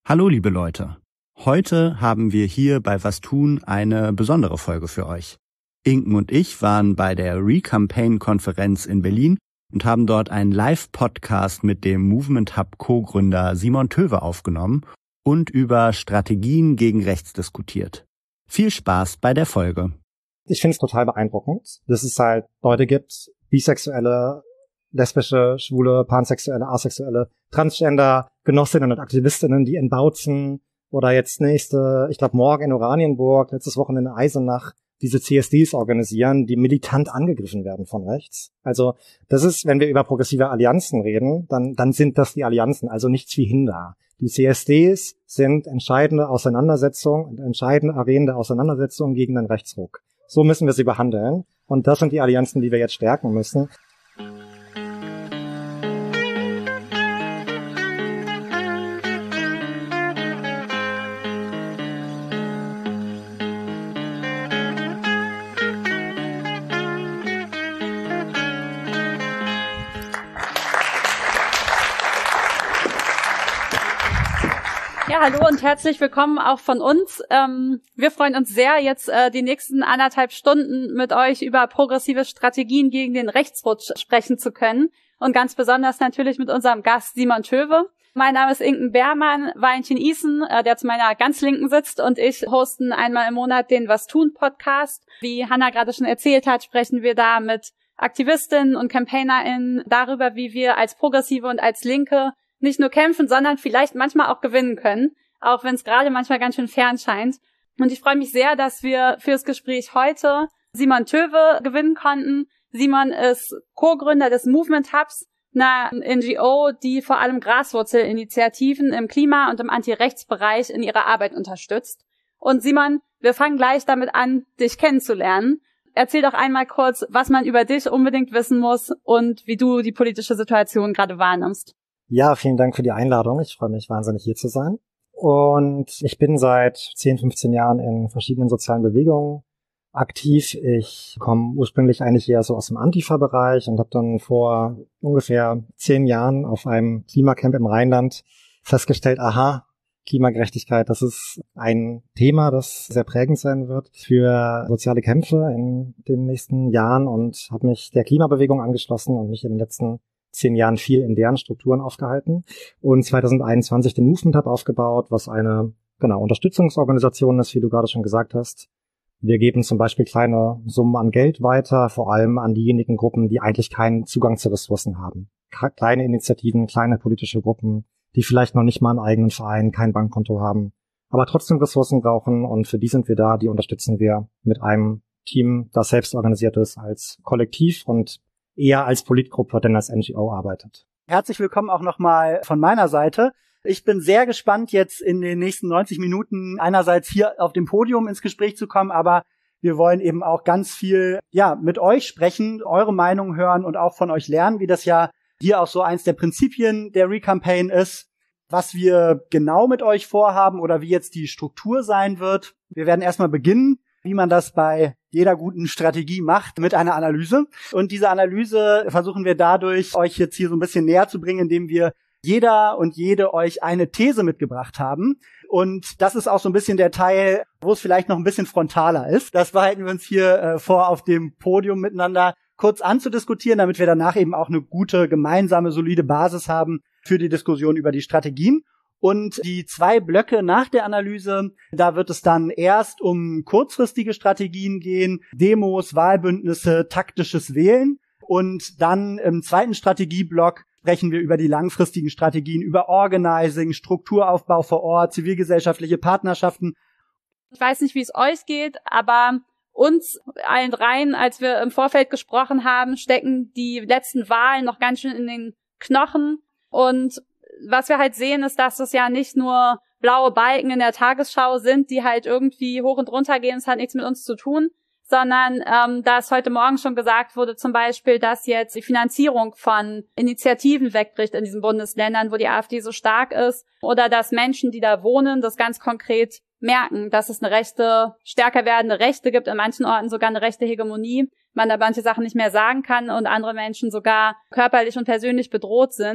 Hallo liebe Leute, heute haben wir hier bei Was tun eine besondere Folge für euch. Inken und ich waren bei der Recampaign-Konferenz in Berlin und haben dort einen Live-Podcast mit dem Movement Hub Co-Gründer Simon Töwe aufgenommen und über Strategien gegen rechts diskutiert. Viel Spaß bei der Folge. Ich finde es total beeindruckend, dass es halt Leute gibt, Bisexuelle, lesbische, schwule, pansexuelle, asexuelle, Transgender, Genossinnen und Aktivistinnen, die in Bautzen oder jetzt ich glaube morgen in Oranienburg, letztes Wochenende in Eisenach, diese CSDs organisieren, die militant angegriffen werden von rechts. Also das ist, wenn wir über progressive Allianzen reden, dann sind das die Allianzen, also nichts wie Hinder. Die CSDs sind entscheidende Arenen der Auseinandersetzung gegen den Rechtsruck. So müssen wir sie behandeln. Und das sind die Allianzen, die wir jetzt stärken müssen. Ja, hallo und herzlich willkommen auch von uns. Wir freuen uns sehr, jetzt die nächsten 1,5 Stunden mit euch über progressive Strategien gegen den Rechtsrutsch sprechen zu können. Und ganz besonders natürlich mit unserem Gast Simon Töwe. Mein Name ist Inken Behrmann, Valentin Isen, der zu meiner ganz Linken sitzt, und ich hosten einmal im Monat den Was tun Podcast. Wie Hannah gerade schon erzählt hat, sprechen wir da mit Aktivistinnen und CampaignerInnen darüber, wie wir als Progressive und als Linke nicht nur kämpfen, sondern vielleicht manchmal auch gewinnen können, auch wenn es gerade manchmal ganz schön fern scheint. Und ich freue mich sehr, dass wir fürs Gespräch heute Simon Töwe gewinnen konnten. Simon ist Co-Gründer des Movement Hubs, einer NGO, die vor allem Graswurzelinitiativen im Klima- und im Anti-Rechts-Bereich in ihrer Arbeit unterstützt. Und Simon, wir fangen gleich damit an, dich kennenzulernen. Erzähl doch einmal kurz, was man über dich unbedingt wissen muss und wie du die politische Situation gerade wahrnimmst. Ja, vielen Dank für die Einladung. Ich freue mich wahnsinnig, hier zu sein. Und ich bin seit 10, 15 Jahren in verschiedenen sozialen Bewegungen aktiv. Ich komme ursprünglich eigentlich eher so aus dem Antifa-Bereich und habe dann vor ungefähr 10 Jahren auf einem Klimacamp im Rheinland festgestellt, Klimagerechtigkeit, das ist ein Thema, das sehr prägend sein wird für soziale Kämpfe in den nächsten Jahren, und habe mich der Klimabewegung angeschlossen und mich in den letzten 10 Jahren viel in deren Strukturen aufgehalten und 2021 den Movement Hub aufgebaut, was eine Unterstützungsorganisation ist, wie du gerade schon gesagt hast. Wir geben zum Beispiel kleine Summen an Geld weiter, vor allem an diejenigen Gruppen, die eigentlich keinen Zugang zu Ressourcen haben. Kleine Initiativen, kleine politische Gruppen, die vielleicht noch nicht mal einen eigenen Verein, kein Bankkonto haben, aber trotzdem Ressourcen brauchen, und für die sind wir da, die unterstützen wir mit einem Team, das selbst organisiert ist als Kollektiv und eher als Politgruppe denn als NGO arbeitet. Herzlich willkommen auch nochmal von meiner Seite. Ich bin sehr gespannt, jetzt in den nächsten 90 Minuten einerseits hier auf dem Podium ins Gespräch zu kommen, aber wir wollen eben auch ganz viel mit euch sprechen, eure Meinung hören und auch von euch lernen, wie das ja hier auch so eins der Prinzipien der Recampaign ist, was wir genau mit euch vorhaben oder wie jetzt die Struktur sein wird. Wir werden erstmal beginnen, wie man das bei jeder guten Strategie macht, mit einer Analyse. Und diese Analyse versuchen wir dadurch, euch jetzt hier so ein bisschen näher zu bringen, indem wir jeder und jede euch eine These mitgebracht haben. Und das ist auch so ein bisschen der Teil, wo es vielleicht noch ein bisschen frontaler ist. Das behalten wir uns hier vor, auf dem Podium miteinander kurz anzudiskutieren, damit wir danach eben auch eine gute, gemeinsame, solide Basis haben für die Diskussion über die Strategien. Und die 2 Blöcke nach der Analyse, da wird es dann erst um kurzfristige Strategien gehen, Demos, Wahlbündnisse, taktisches Wählen. Und dann im zweiten Strategieblock sprechen wir über die langfristigen Strategien, über Organizing, Strukturaufbau vor Ort, zivilgesellschaftliche Partnerschaften. Ich weiß nicht, wie es euch geht, aber uns allen dreien, als wir im Vorfeld gesprochen haben, stecken die letzten Wahlen noch ganz schön in den Knochen. Und was wir halt sehen, ist, dass es ja nicht nur blaue Balken in der Tagesschau sind, die halt irgendwie hoch und runter gehen, es hat nichts mit uns zu tun, sondern dass heute Morgen schon gesagt wurde, zum Beispiel, dass jetzt die Finanzierung von Initiativen wegbricht in diesen Bundesländern, wo die AfD so stark ist, oder dass Menschen, die da wohnen, das ganz konkret merken, dass es eine stärker werdende Rechte gibt, in manchen Orten sogar eine rechte Hegemonie, man da manche Sachen nicht mehr sagen kann und andere Menschen sogar körperlich und persönlich bedroht sind.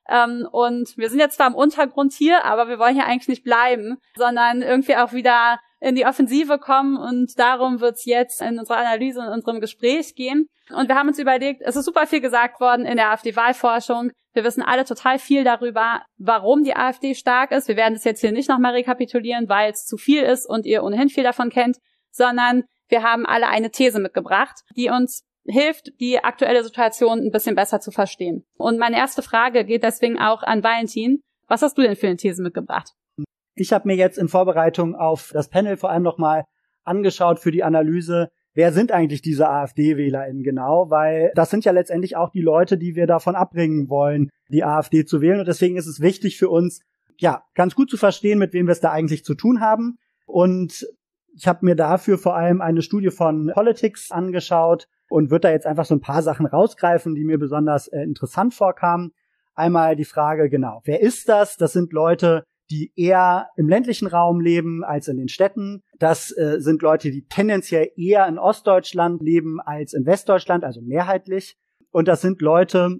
Und wir sind jetzt zwar im Untergrund hier, aber wir wollen hier eigentlich nicht bleiben, sondern irgendwie auch wieder in die Offensive kommen, und darum wird's jetzt in unserer Analyse und in unserem Gespräch gehen. Und wir haben uns überlegt, es ist super viel gesagt worden in der AfD-Wahlforschung. Wir wissen alle total viel darüber, warum die AfD stark ist. Wir werden das jetzt hier nicht nochmal rekapitulieren, weil es zu viel ist und ihr ohnehin viel davon kennt, sondern wir haben alle eine These mitgebracht, die uns hilft, die aktuelle Situation ein bisschen besser zu verstehen. Und meine erste Frage geht deswegen auch an Valentin. Was hast du denn für eine These mitgebracht? Ich habe mir jetzt in Vorbereitung auf das Panel vor allem nochmal angeschaut für die Analyse, wer sind eigentlich diese AfD-WählerInnen genau, weil das sind ja letztendlich auch die Leute, die wir davon abbringen wollen, die AfD zu wählen. Und deswegen ist es wichtig für uns, ja, ganz gut zu verstehen, mit wem wir es da eigentlich zu tun haben. Und ich habe mir dafür vor allem eine Studie von Politics angeschaut und würde da jetzt einfach so ein paar Sachen rausgreifen, die mir besonders interessant vorkamen. Einmal die Frage, genau, wer ist das? Das sind Leute, die eher im ländlichen Raum leben als in den Städten. Das sind Leute, die tendenziell eher in Ostdeutschland leben als in Westdeutschland, also mehrheitlich. Und das sind Leute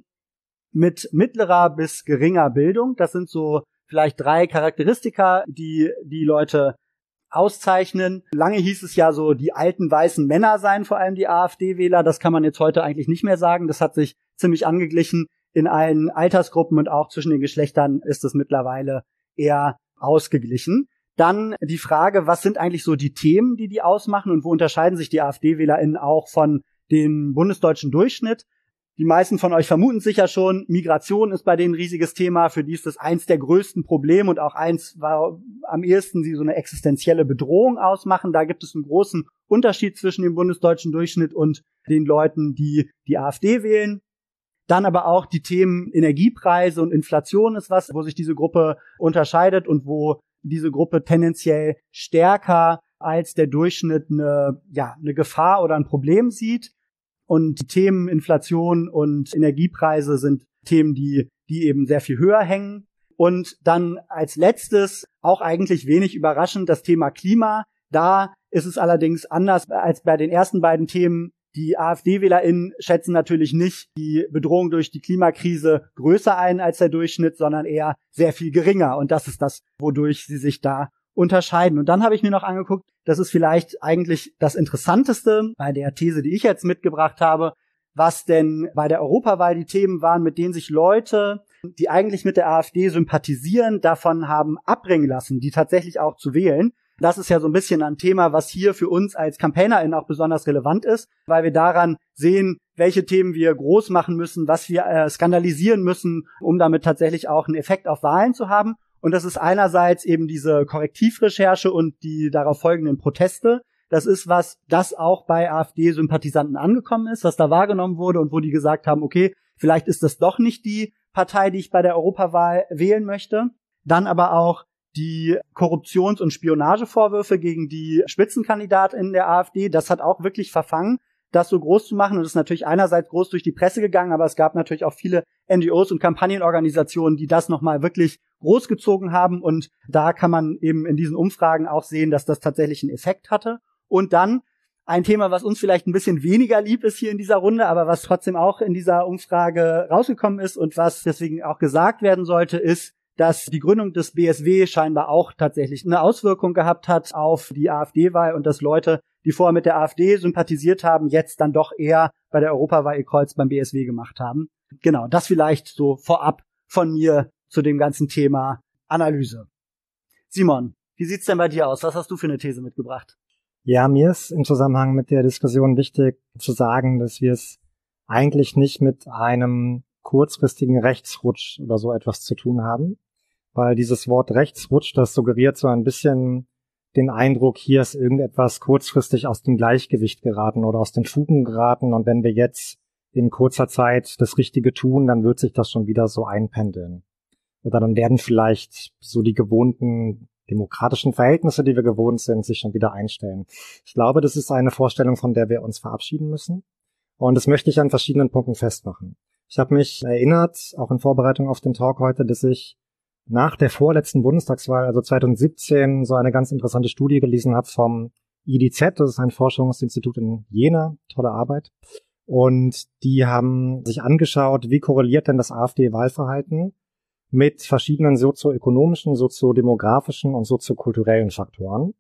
mit mittlerer bis geringer Bildung. Das sind so vielleicht 3 Charakteristika, die die Leute auszeichnen. Lange hieß es ja so, die alten weißen Männer seien vor allem die AfD-Wähler. Das kann man jetzt heute eigentlich nicht mehr sagen. Das hat sich ziemlich angeglichen in allen Altersgruppen, und auch zwischen den Geschlechtern ist es mittlerweile eher ausgeglichen. Dann die Frage, was sind eigentlich so die Themen, die die ausmachen, und wo unterscheiden sich die AfD-WählerInnen auch von dem bundesdeutschen Durchschnitt? Die meisten von euch vermuten sicher schon, Migration ist bei denen ein riesiges Thema. Für die ist das eins der größten Probleme und auch eins, war am ehesten sie so eine existenzielle Bedrohung ausmachen. Da gibt es einen großen Unterschied zwischen dem bundesdeutschen Durchschnitt und den Leuten, die die AfD wählen. Dann aber auch die Themen Energiepreise und Inflation ist was, wo sich diese Gruppe unterscheidet und wo diese Gruppe tendenziell stärker als der Durchschnitt eine Gefahr oder ein Problem sieht. Und die Themen Inflation und Energiepreise sind Themen, die eben sehr viel höher hängen. Und dann als letztes, auch eigentlich wenig überraschend, das Thema Klima. Da ist es allerdings anders als bei den ersten beiden Themen. Die AfD-WählerInnen schätzen natürlich nicht die Bedrohung durch die Klimakrise größer ein als der Durchschnitt, sondern eher sehr viel geringer. Und das ist das, wodurch sie sich da unterscheiden. Und dann habe ich mir noch angeguckt, das ist vielleicht eigentlich das Interessanteste bei der These, die ich jetzt mitgebracht habe, was denn bei der Europawahl die Themen waren, mit denen sich Leute, die eigentlich mit der AfD sympathisieren, davon haben abbringen lassen, die tatsächlich auch zu wählen. Das ist ja so ein bisschen ein Thema, was hier für uns als CampaignerInnen auch besonders relevant ist, weil wir daran sehen, welche Themen wir groß machen müssen, was wir skandalisieren müssen, um damit tatsächlich auch einen Effekt auf Wahlen zu haben. Und das ist einerseits eben diese Korrektivrecherche und die darauf folgenden Proteste. Das ist was, das auch bei AfD-Sympathisanten angekommen ist, was da wahrgenommen wurde und wo die gesagt haben, okay, vielleicht ist das doch nicht die Partei, die ich bei der Europawahl wählen möchte. Dann aber auch die Korruptions- und Spionagevorwürfe gegen die Spitzenkandidatin der AfD. Das hat auch wirklich verfangen, das so groß zu machen. Und das ist natürlich einerseits groß durch die Presse gegangen, aber es gab natürlich auch viele NGOs und Kampagnenorganisationen, die das nochmal wirklich großgezogen haben. Und da kann man eben in diesen Umfragen auch sehen, dass das tatsächlich einen Effekt hatte. Und dann ein Thema, was uns vielleicht ein bisschen weniger lieb ist hier in dieser Runde, aber was trotzdem auch in dieser Umfrage rausgekommen ist und was deswegen auch gesagt werden sollte, ist, dass die Gründung des BSW scheinbar auch tatsächlich eine Auswirkung gehabt hat auf die AfD-Wahl und dass Leute, die vorher mit der AfD sympathisiert haben, jetzt dann doch eher bei der Europawahl ihr Kreuz beim BSW gemacht haben. Genau, das vielleicht so vorab von mir zu dem ganzen Thema Analyse. Simon, wie sieht's denn bei dir aus? Was hast du für eine These mitgebracht? Ja, mir ist im Zusammenhang mit der Diskussion wichtig zu sagen, dass wir es eigentlich nicht mit einem kurzfristigen Rechtsrutsch oder so etwas zu tun haben, weil dieses Wort Rechtsrutsch, das suggeriert so ein bisschen den Eindruck, hier ist irgendetwas kurzfristig aus dem Gleichgewicht geraten oder aus den Fugen geraten und wenn wir jetzt in kurzer Zeit das Richtige tun, dann wird sich das schon wieder so einpendeln. Oder dann werden vielleicht so die gewohnten demokratischen Verhältnisse, die wir gewohnt sind, sich schon wieder einstellen. Ich glaube, das ist eine Vorstellung, von der wir uns verabschieden müssen. Und das möchte ich an verschiedenen Punkten festmachen. Ich habe mich erinnert, auch in Vorbereitung auf den Talk heute, dass ich nach der vorletzten Bundestagswahl, also 2017, so eine ganz interessante Studie gelesen habe vom IDZ, das ist ein Forschungsinstitut in Jena, tolle Arbeit. Und die haben sich angeschaut, wie korreliert denn das AfD-Wahlverhalten mit verschiedenen sozioökonomischen, soziodemografischen und soziokulturellen Faktoren.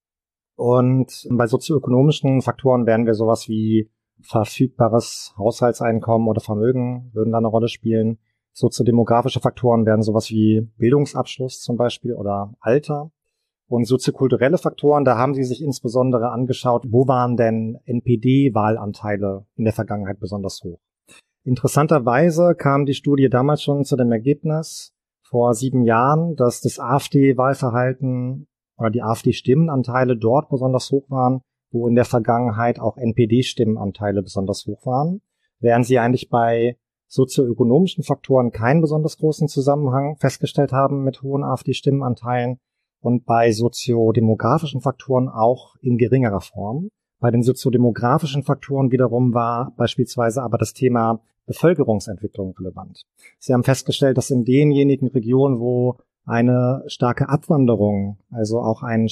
Und bei sozioökonomischen Faktoren werden wir sowas wie verfügbares Haushaltseinkommen oder Vermögen würden da eine Rolle spielen. Soziodemografische Faktoren werden sowas wie Bildungsabschluss zum Beispiel oder Alter. Und soziokulturelle Faktoren, da haben sie sich insbesondere angeschaut, wo waren denn NPD-Wahlanteile in der Vergangenheit besonders hoch. Interessanterweise kam die Studie damals schon zu dem Ergebnis, vor 7 Jahren, dass das AfD-Wahlverhalten oder die AfD-Stimmenanteile dort besonders hoch waren, wo in der Vergangenheit auch NPD-Stimmenanteile besonders hoch waren, während sie eigentlich bei sozioökonomischen Faktoren keinen besonders großen Zusammenhang festgestellt haben mit hohen AfD-Stimmenanteilen und bei soziodemografischen Faktoren auch in geringerer Form. Bei den soziodemografischen Faktoren wiederum war beispielsweise aber das Thema Bevölkerungsentwicklung relevant. Sie haben festgestellt, dass in denjenigen Regionen, wo eine starke Abwanderung, also auch eine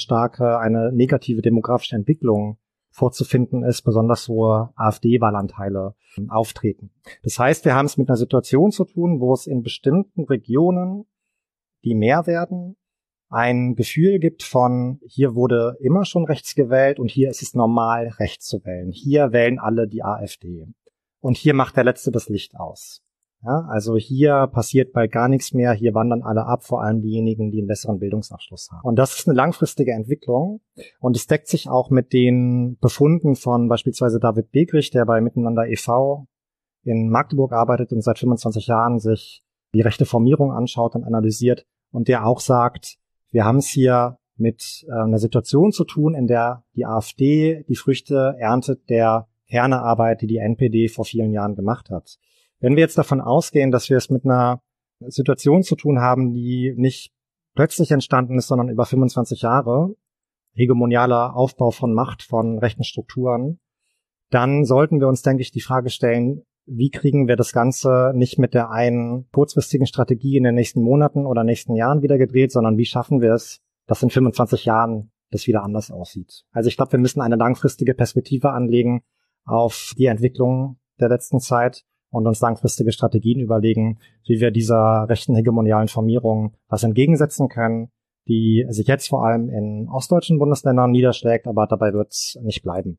negative demografische Entwicklung vorzufinden ist, besonders hohe AfD-Wahlanteile auftreten. Das heißt, wir haben es mit einer Situation zu tun, wo es in bestimmten Regionen, die mehr werden, ein Gefühl gibt von, hier wurde immer schon rechts gewählt und hier ist es normal, rechts zu wählen. Hier wählen alle die AfD. Und hier macht der Letzte das Licht aus. Ja, also hier passiert bald gar nichts mehr, hier wandern alle ab, vor allem diejenigen, die einen besseren Bildungsabschluss haben. Und das ist eine langfristige Entwicklung und es deckt sich auch mit den Befunden von beispielsweise David Begrich, der bei Miteinander e.V. in Magdeburg arbeitet und seit 25 Jahren sich die rechte Formierung anschaut und analysiert und der auch sagt, wir haben es hier mit einer Situation zu tun, in der die AfD die Früchte erntet der Kernearbeit, die die NPD vor vielen Jahren gemacht hat. Wenn wir jetzt davon ausgehen, dass wir es mit einer Situation zu tun haben, die nicht plötzlich entstanden ist, sondern über 25 Jahre, hegemonialer Aufbau von Macht, von rechten Strukturen, dann sollten wir uns, denke ich, die Frage stellen, wie kriegen wir das Ganze nicht mit der einen kurzfristigen Strategie in den nächsten Monaten oder nächsten Jahren wieder gedreht, sondern wie schaffen wir es, dass in 25 Jahren das wieder anders aussieht. Also ich glaube, wir müssen eine langfristige Perspektive anlegen auf die Entwicklung der letzten Zeit und uns langfristige Strategien überlegen, wie wir dieser rechten hegemonialen Formierung was entgegensetzen können, die sich jetzt vor allem in ostdeutschen Bundesländern niederschlägt, aber dabei wird es nicht bleiben.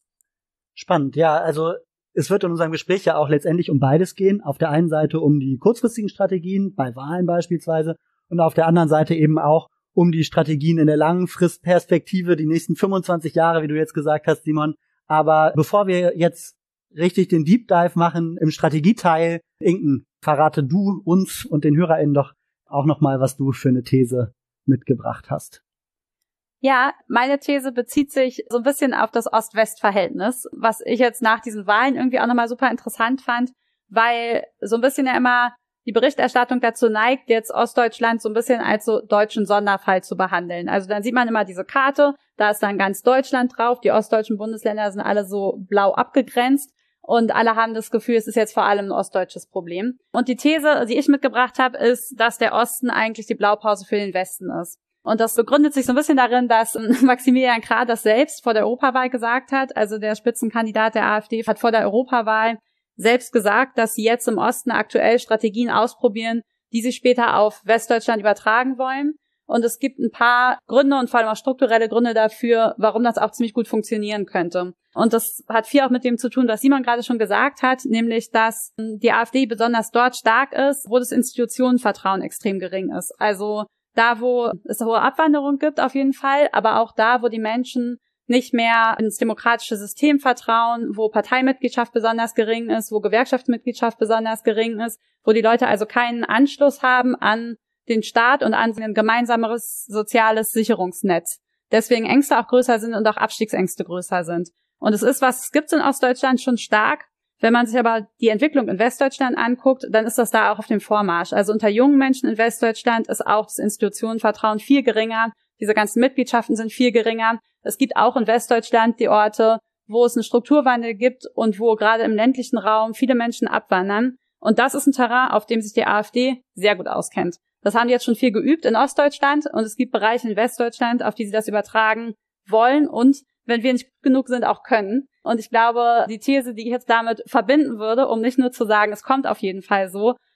Spannend, ja, also es wird in unserem Gespräch ja auch letztendlich um beides gehen. Auf der einen Seite um die kurzfristigen Strategien, bei Wahlen beispielsweise, und auf der anderen Seite eben auch um die Strategien in der langen Fristperspektive, die nächsten 25 Jahre, wie du jetzt gesagt hast, Simon. Aber bevor wir jetzt richtig den Deep Dive machen im Strategieteil, Inken, verrate du uns und den HörerInnen doch auch nochmal, was du für eine These mitgebracht hast. Ja, meine These bezieht sich so ein bisschen auf das Ost-West-Verhältnis, was ich jetzt nach diesen Wahlen irgendwie auch nochmal super interessant fand, weil so ein bisschen ja immer die Berichterstattung dazu neigt, jetzt Ostdeutschland so ein bisschen als so deutschen Sonderfall zu behandeln. Also dann sieht man immer diese Karte, da ist dann ganz Deutschland drauf, die ostdeutschen Bundesländer sind alle so blau abgegrenzt und alle haben das Gefühl, es ist jetzt vor allem ein ostdeutsches Problem. Und die These, die ich mitgebracht habe, ist, dass der Osten eigentlich die Blaupause für den Westen ist. Und das begründet sich so ein bisschen darin, dass Maximilian Krah das selbst vor der Europawahl gesagt hat. Also der Spitzenkandidat der AfD hat vor der Europawahl selbst gesagt, dass sie jetzt im Osten aktuell Strategien ausprobieren, die sie später auf Westdeutschland übertragen wollen. Und es gibt ein paar Gründe und vor allem auch strukturelle Gründe dafür, warum das auch ziemlich gut funktionieren könnte. Und das hat viel auch mit dem zu tun, was Simon gerade schon gesagt hat, nämlich, dass die AfD besonders dort stark ist, wo das Institutionenvertrauen extrem gering ist. Also da, wo es hohe Abwanderung gibt, auf jeden Fall, aber auch da, wo die Menschen nicht mehr ins demokratische System vertrauen, wo Parteimitgliedschaft besonders gering ist, wo Gewerkschaftsmitgliedschaft besonders gering ist, wo die Leute also keinen Anschluss haben an den Staat und an ein gemeinsameres soziales Sicherungsnetz. Deswegen Ängste auch größer sind und auch Abstiegsängste größer sind. Und es gibt in Ostdeutschland schon stark. Wenn man sich aber die Entwicklung in Westdeutschland anguckt, dann ist das da auch auf dem Vormarsch. Also unter jungen Menschen in Westdeutschland ist auch das Institutionenvertrauen viel geringer. Diese ganzen Mitgliedschaften sind viel geringer. Es gibt auch in Westdeutschland die Orte, wo es einen Strukturwandel gibt und wo gerade im ländlichen Raum viele Menschen abwandern. Und das ist ein Terrain, auf dem sich die AfD sehr gut auskennt. Das haben die jetzt schon viel geübt in Ostdeutschland und es gibt Bereiche in Westdeutschland, auf die sie das übertragen wollen und, wenn wir nicht gut genug sind, auch können. Und ich glaube, die These, die ich jetzt damit verbinden würde, um nicht nur zu sagen, es kommt auf jeden Fall so,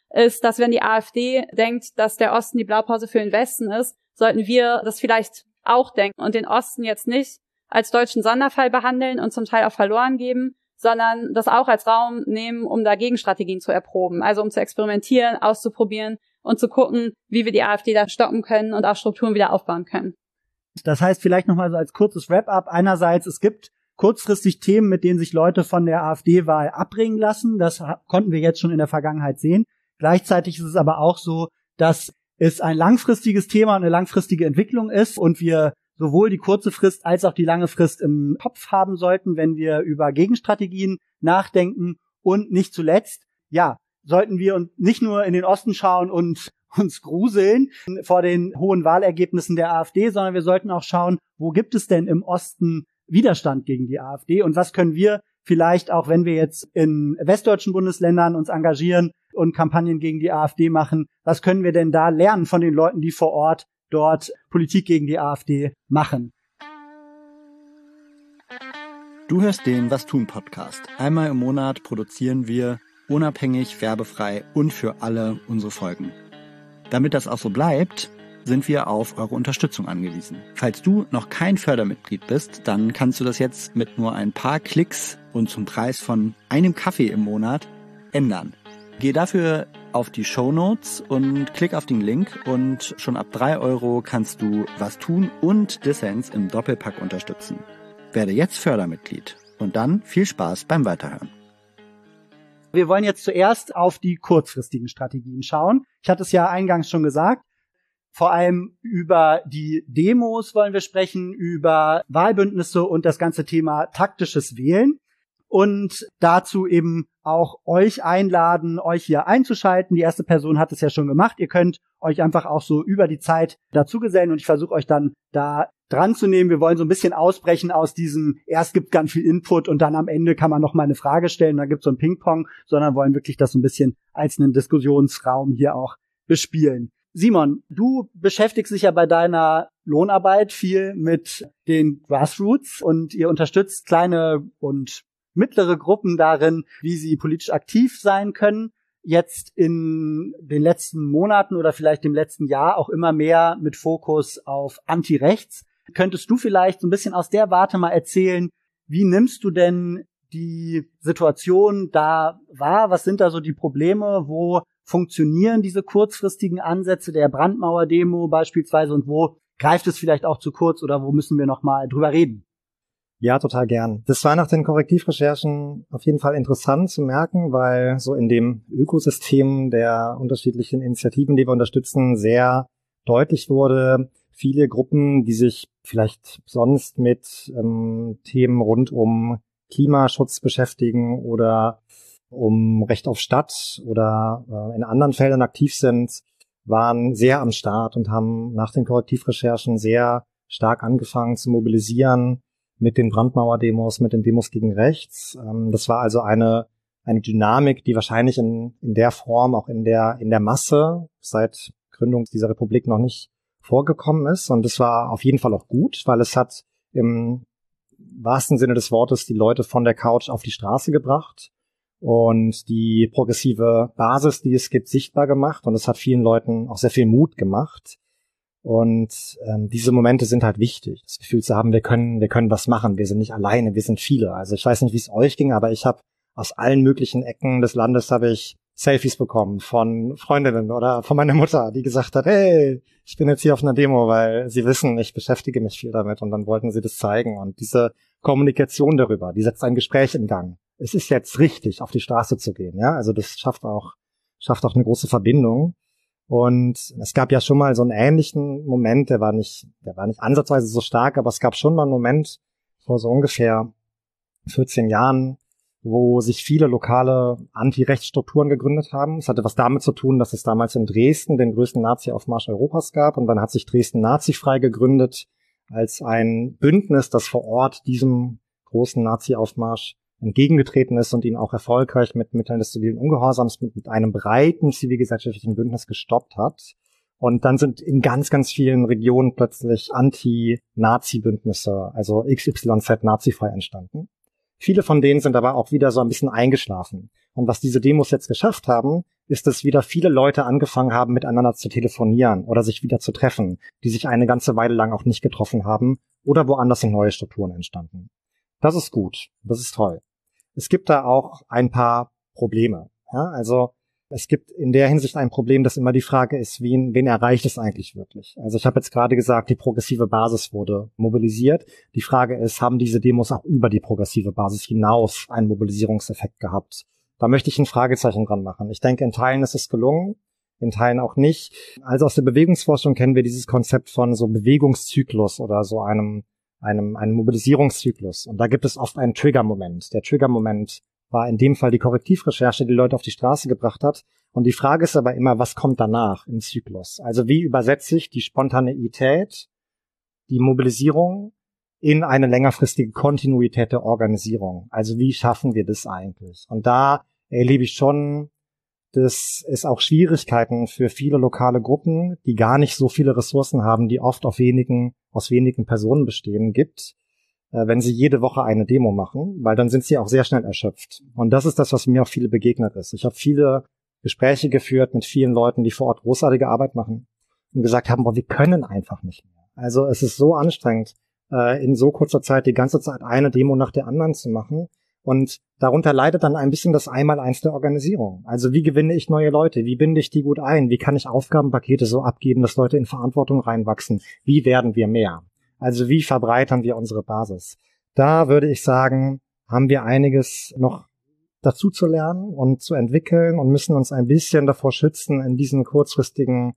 ist, dass wenn die AfD denkt, dass der Osten die Blaupause für den Westen ist, sollten wir das vielleicht auch denken und den Osten jetzt nicht als deutschen Sonderfall behandeln und zum Teil auch verloren geben, sondern das auch als Raum nehmen, um da Gegenstrategien zu erproben, also um zu experimentieren, auszuprobieren und zu gucken, wie wir die AfD da stoppen können und auch Strukturen wieder aufbauen können. Das heißt, vielleicht nochmal so als kurzes Wrap-up. Einerseits, es gibt kurzfristig Themen, mit denen sich Leute von der AfD-Wahl abbringen lassen. Das konnten wir jetzt schon in der Vergangenheit sehen. Gleichzeitig ist es aber auch so, dass es ein langfristiges Thema und eine langfristige Entwicklung ist und wir sowohl die kurze Frist als auch die lange Frist im Kopf haben sollten, wenn wir über Gegenstrategien nachdenken. Und nicht zuletzt, ja, sollten wir uns nicht nur in den Osten schauen und uns gruseln vor den hohen Wahlergebnissen der AfD, sondern wir sollten auch schauen, wo gibt es denn im Osten Widerstand gegen die AfD und was können wir vielleicht auch, wenn wir jetzt in westdeutschen Bundesländern uns engagieren und Kampagnen gegen die AfD machen, was können wir denn da lernen von den Leuten, die vor Ort dort Politik gegen die AfD machen? Du hörst den Was tun Podcast. Einmal im Monat produzieren wir unabhängig, werbefrei und für alle unsere Folgen. Damit das auch so bleibt, sind wir auf eure Unterstützung angewiesen. Falls du noch kein Fördermitglied bist, dann kannst du das jetzt mit nur ein paar Klicks und zum Preis von einem Kaffee im Monat ändern. Geh dafür auf die Shownotes und klick auf den Link und schon ab 3 € kannst du Was tun und Dissens im Doppelpack unterstützen. Werde jetzt Fördermitglied und dann viel Spaß beim Weiterhören. Wir wollen jetzt zuerst auf die kurzfristigen Strategien schauen. Ich hatte es ja eingangs schon gesagt. Vor allem über die Demos wollen wir sprechen, über Wahlbündnisse und das ganze Thema taktisches Wählen. Und dazu eben auch euch einladen, euch hier einzuschalten. Die erste Person hat es ja schon gemacht. Ihr könnt euch einfach auch so über die Zeit dazugesellen und ich versuche euch dann da dran zu nehmen. Wir wollen so ein bisschen ausbrechen aus diesem, erst gibt ganz viel Input und dann am Ende kann man noch mal eine Frage stellen, dann gibt es so ein Ping-Pong, sondern wollen wirklich das so ein bisschen als einen Diskussionsraum hier auch bespielen. Simon, du beschäftigst dich ja bei deiner Lohnarbeit viel mit den Grassroots und ihr unterstützt kleine und mittlere Gruppen darin, wie sie politisch aktiv sein können. Jetzt in den letzten Monaten oder vielleicht im letzten Jahr auch immer mehr mit Fokus auf Anti-Rechts. Könntest du vielleicht so ein bisschen aus der Warte mal erzählen, wie nimmst du denn die Situation da wahr? Was sind da so die Probleme? Wo funktionieren diese kurzfristigen Ansätze der Brandmauer-Demo beispielsweise und wo greift es vielleicht auch zu kurz oder wo müssen wir noch mal drüber reden? Ja, total gern. Das war nach den Korrektivrecherchen auf jeden Fall interessant zu merken, weil so in dem Ökosystem der unterschiedlichen Initiativen, die wir unterstützen, sehr deutlich wurde, viele Gruppen, die sich vielleicht sonst mit Themen rund um Klimaschutz beschäftigen oder um Recht auf Stadt oder in anderen Feldern aktiv sind, waren sehr am Start und haben nach den Korrektivrecherchen sehr stark angefangen zu mobilisieren mit den Brandmauer-Demos, mit den Demos gegen rechts. Das war also eine Dynamik, die wahrscheinlich in der Form auch in der Masse seit Gründung dieser Republik noch nicht vorgekommen ist. Und das war auf jeden Fall auch gut, weil es hat im wahrsten Sinne des Wortes die Leute von der Couch auf die Straße gebracht und die progressive Basis, die es gibt, sichtbar gemacht. Und es hat vielen Leuten auch sehr viel Mut gemacht. Und diese Momente sind halt wichtig, das Gefühl zu haben, wir können was machen, wir sind nicht alleine, wir sind viele. Also ich weiß nicht, wie es euch ging, aber ich habe aus allen möglichen Ecken des Landes habe ich Selfies bekommen von Freundinnen oder von meiner Mutter, die gesagt hat, hey, ich bin jetzt hier auf einer Demo, weil sie wissen, ich beschäftige mich viel damit und dann wollten sie das zeigen. Und diese Kommunikation darüber, die setzt ein Gespräch in Gang. Es ist jetzt richtig, auf die Straße zu gehen, ja, also das schafft auch eine große Verbindung. Und es gab ja schon mal so einen ähnlichen Moment, der war nicht ansatzweise so stark, aber es gab schon mal einen Moment vor so ungefähr 14 Jahren, wo sich viele lokale Anti-Rechts-Strukturen gegründet haben. Es hatte was damit zu tun, dass es damals in Dresden den größten Nazi-Aufmarsch Europas gab und dann hat sich Dresden nazifrei gegründet als ein Bündnis, das vor Ort diesem großen Nazi-Aufmarsch entgegengetreten ist und ihn auch erfolgreich mit Mitteln des zivilen Ungehorsams mit einem breiten zivilgesellschaftlichen Bündnis gestoppt hat. Und dann sind in ganz, ganz vielen Regionen plötzlich Anti-Nazi-Bündnisse, also XYZ nazifrei entstanden. Viele von denen sind aber auch wieder so ein bisschen eingeschlafen. Und was diese Demos jetzt geschafft haben, ist, dass wieder viele Leute angefangen haben, miteinander zu telefonieren oder sich wieder zu treffen, die sich eine ganze Weile lang auch nicht getroffen haben oder woanders sind neue Strukturen entstanden. Das ist gut, das ist toll. Es gibt da auch ein paar Probleme. Ja, also es gibt in der Hinsicht ein Problem, dass immer die Frage ist, wen erreicht es eigentlich wirklich? Also ich habe jetzt gerade gesagt, die progressive Basis wurde mobilisiert. Die Frage ist, haben diese Demos auch über die progressive Basis hinaus einen Mobilisierungseffekt gehabt? Da möchte ich ein Fragezeichen dran machen. Ich denke, in Teilen ist es gelungen, in Teilen auch nicht. Also aus der Bewegungsforschung kennen wir dieses Konzept von so Bewegungszyklus oder so einem Mobilisierungszyklus. Und da gibt es oft einen Triggermoment. Der Triggermoment war in dem Fall die Korrektivrecherche, die Leute auf die Straße gebracht hat. Und die Frage ist aber immer, was kommt danach im Zyklus? Also wie übersetze ich die Spontaneität, die Mobilisierung in eine längerfristige Kontinuität der Organisierung? Also wie schaffen wir das eigentlich? Und da erlebe ich schon, dass es auch Schwierigkeiten für viele lokale Gruppen, die gar nicht so viele Ressourcen haben, die oft aus wenigen Personen bestehen, gibt, wenn sie jede Woche eine Demo machen, weil dann sind sie auch sehr schnell erschöpft. Und das ist das, was mir auch viele begegnet ist. Ich habe viele Gespräche geführt mit vielen Leuten, die vor Ort großartige Arbeit machen und gesagt haben, boah, wir können einfach nicht mehr. Also es ist so anstrengend, in so kurzer Zeit die ganze Zeit eine Demo nach der anderen zu machen. Und darunter leidet dann ein bisschen das Einmaleins der Organisierung. Also wie gewinne ich neue Leute? Wie binde ich die gut ein? Wie kann ich Aufgabenpakete so abgeben, dass Leute in Verantwortung reinwachsen? Wie werden wir mehr? Also wie verbreitern wir unsere Basis? Da würde ich sagen, haben wir einiges noch dazu zu lernen und zu entwickeln und müssen uns ein bisschen davor schützen, in diesen kurzfristigen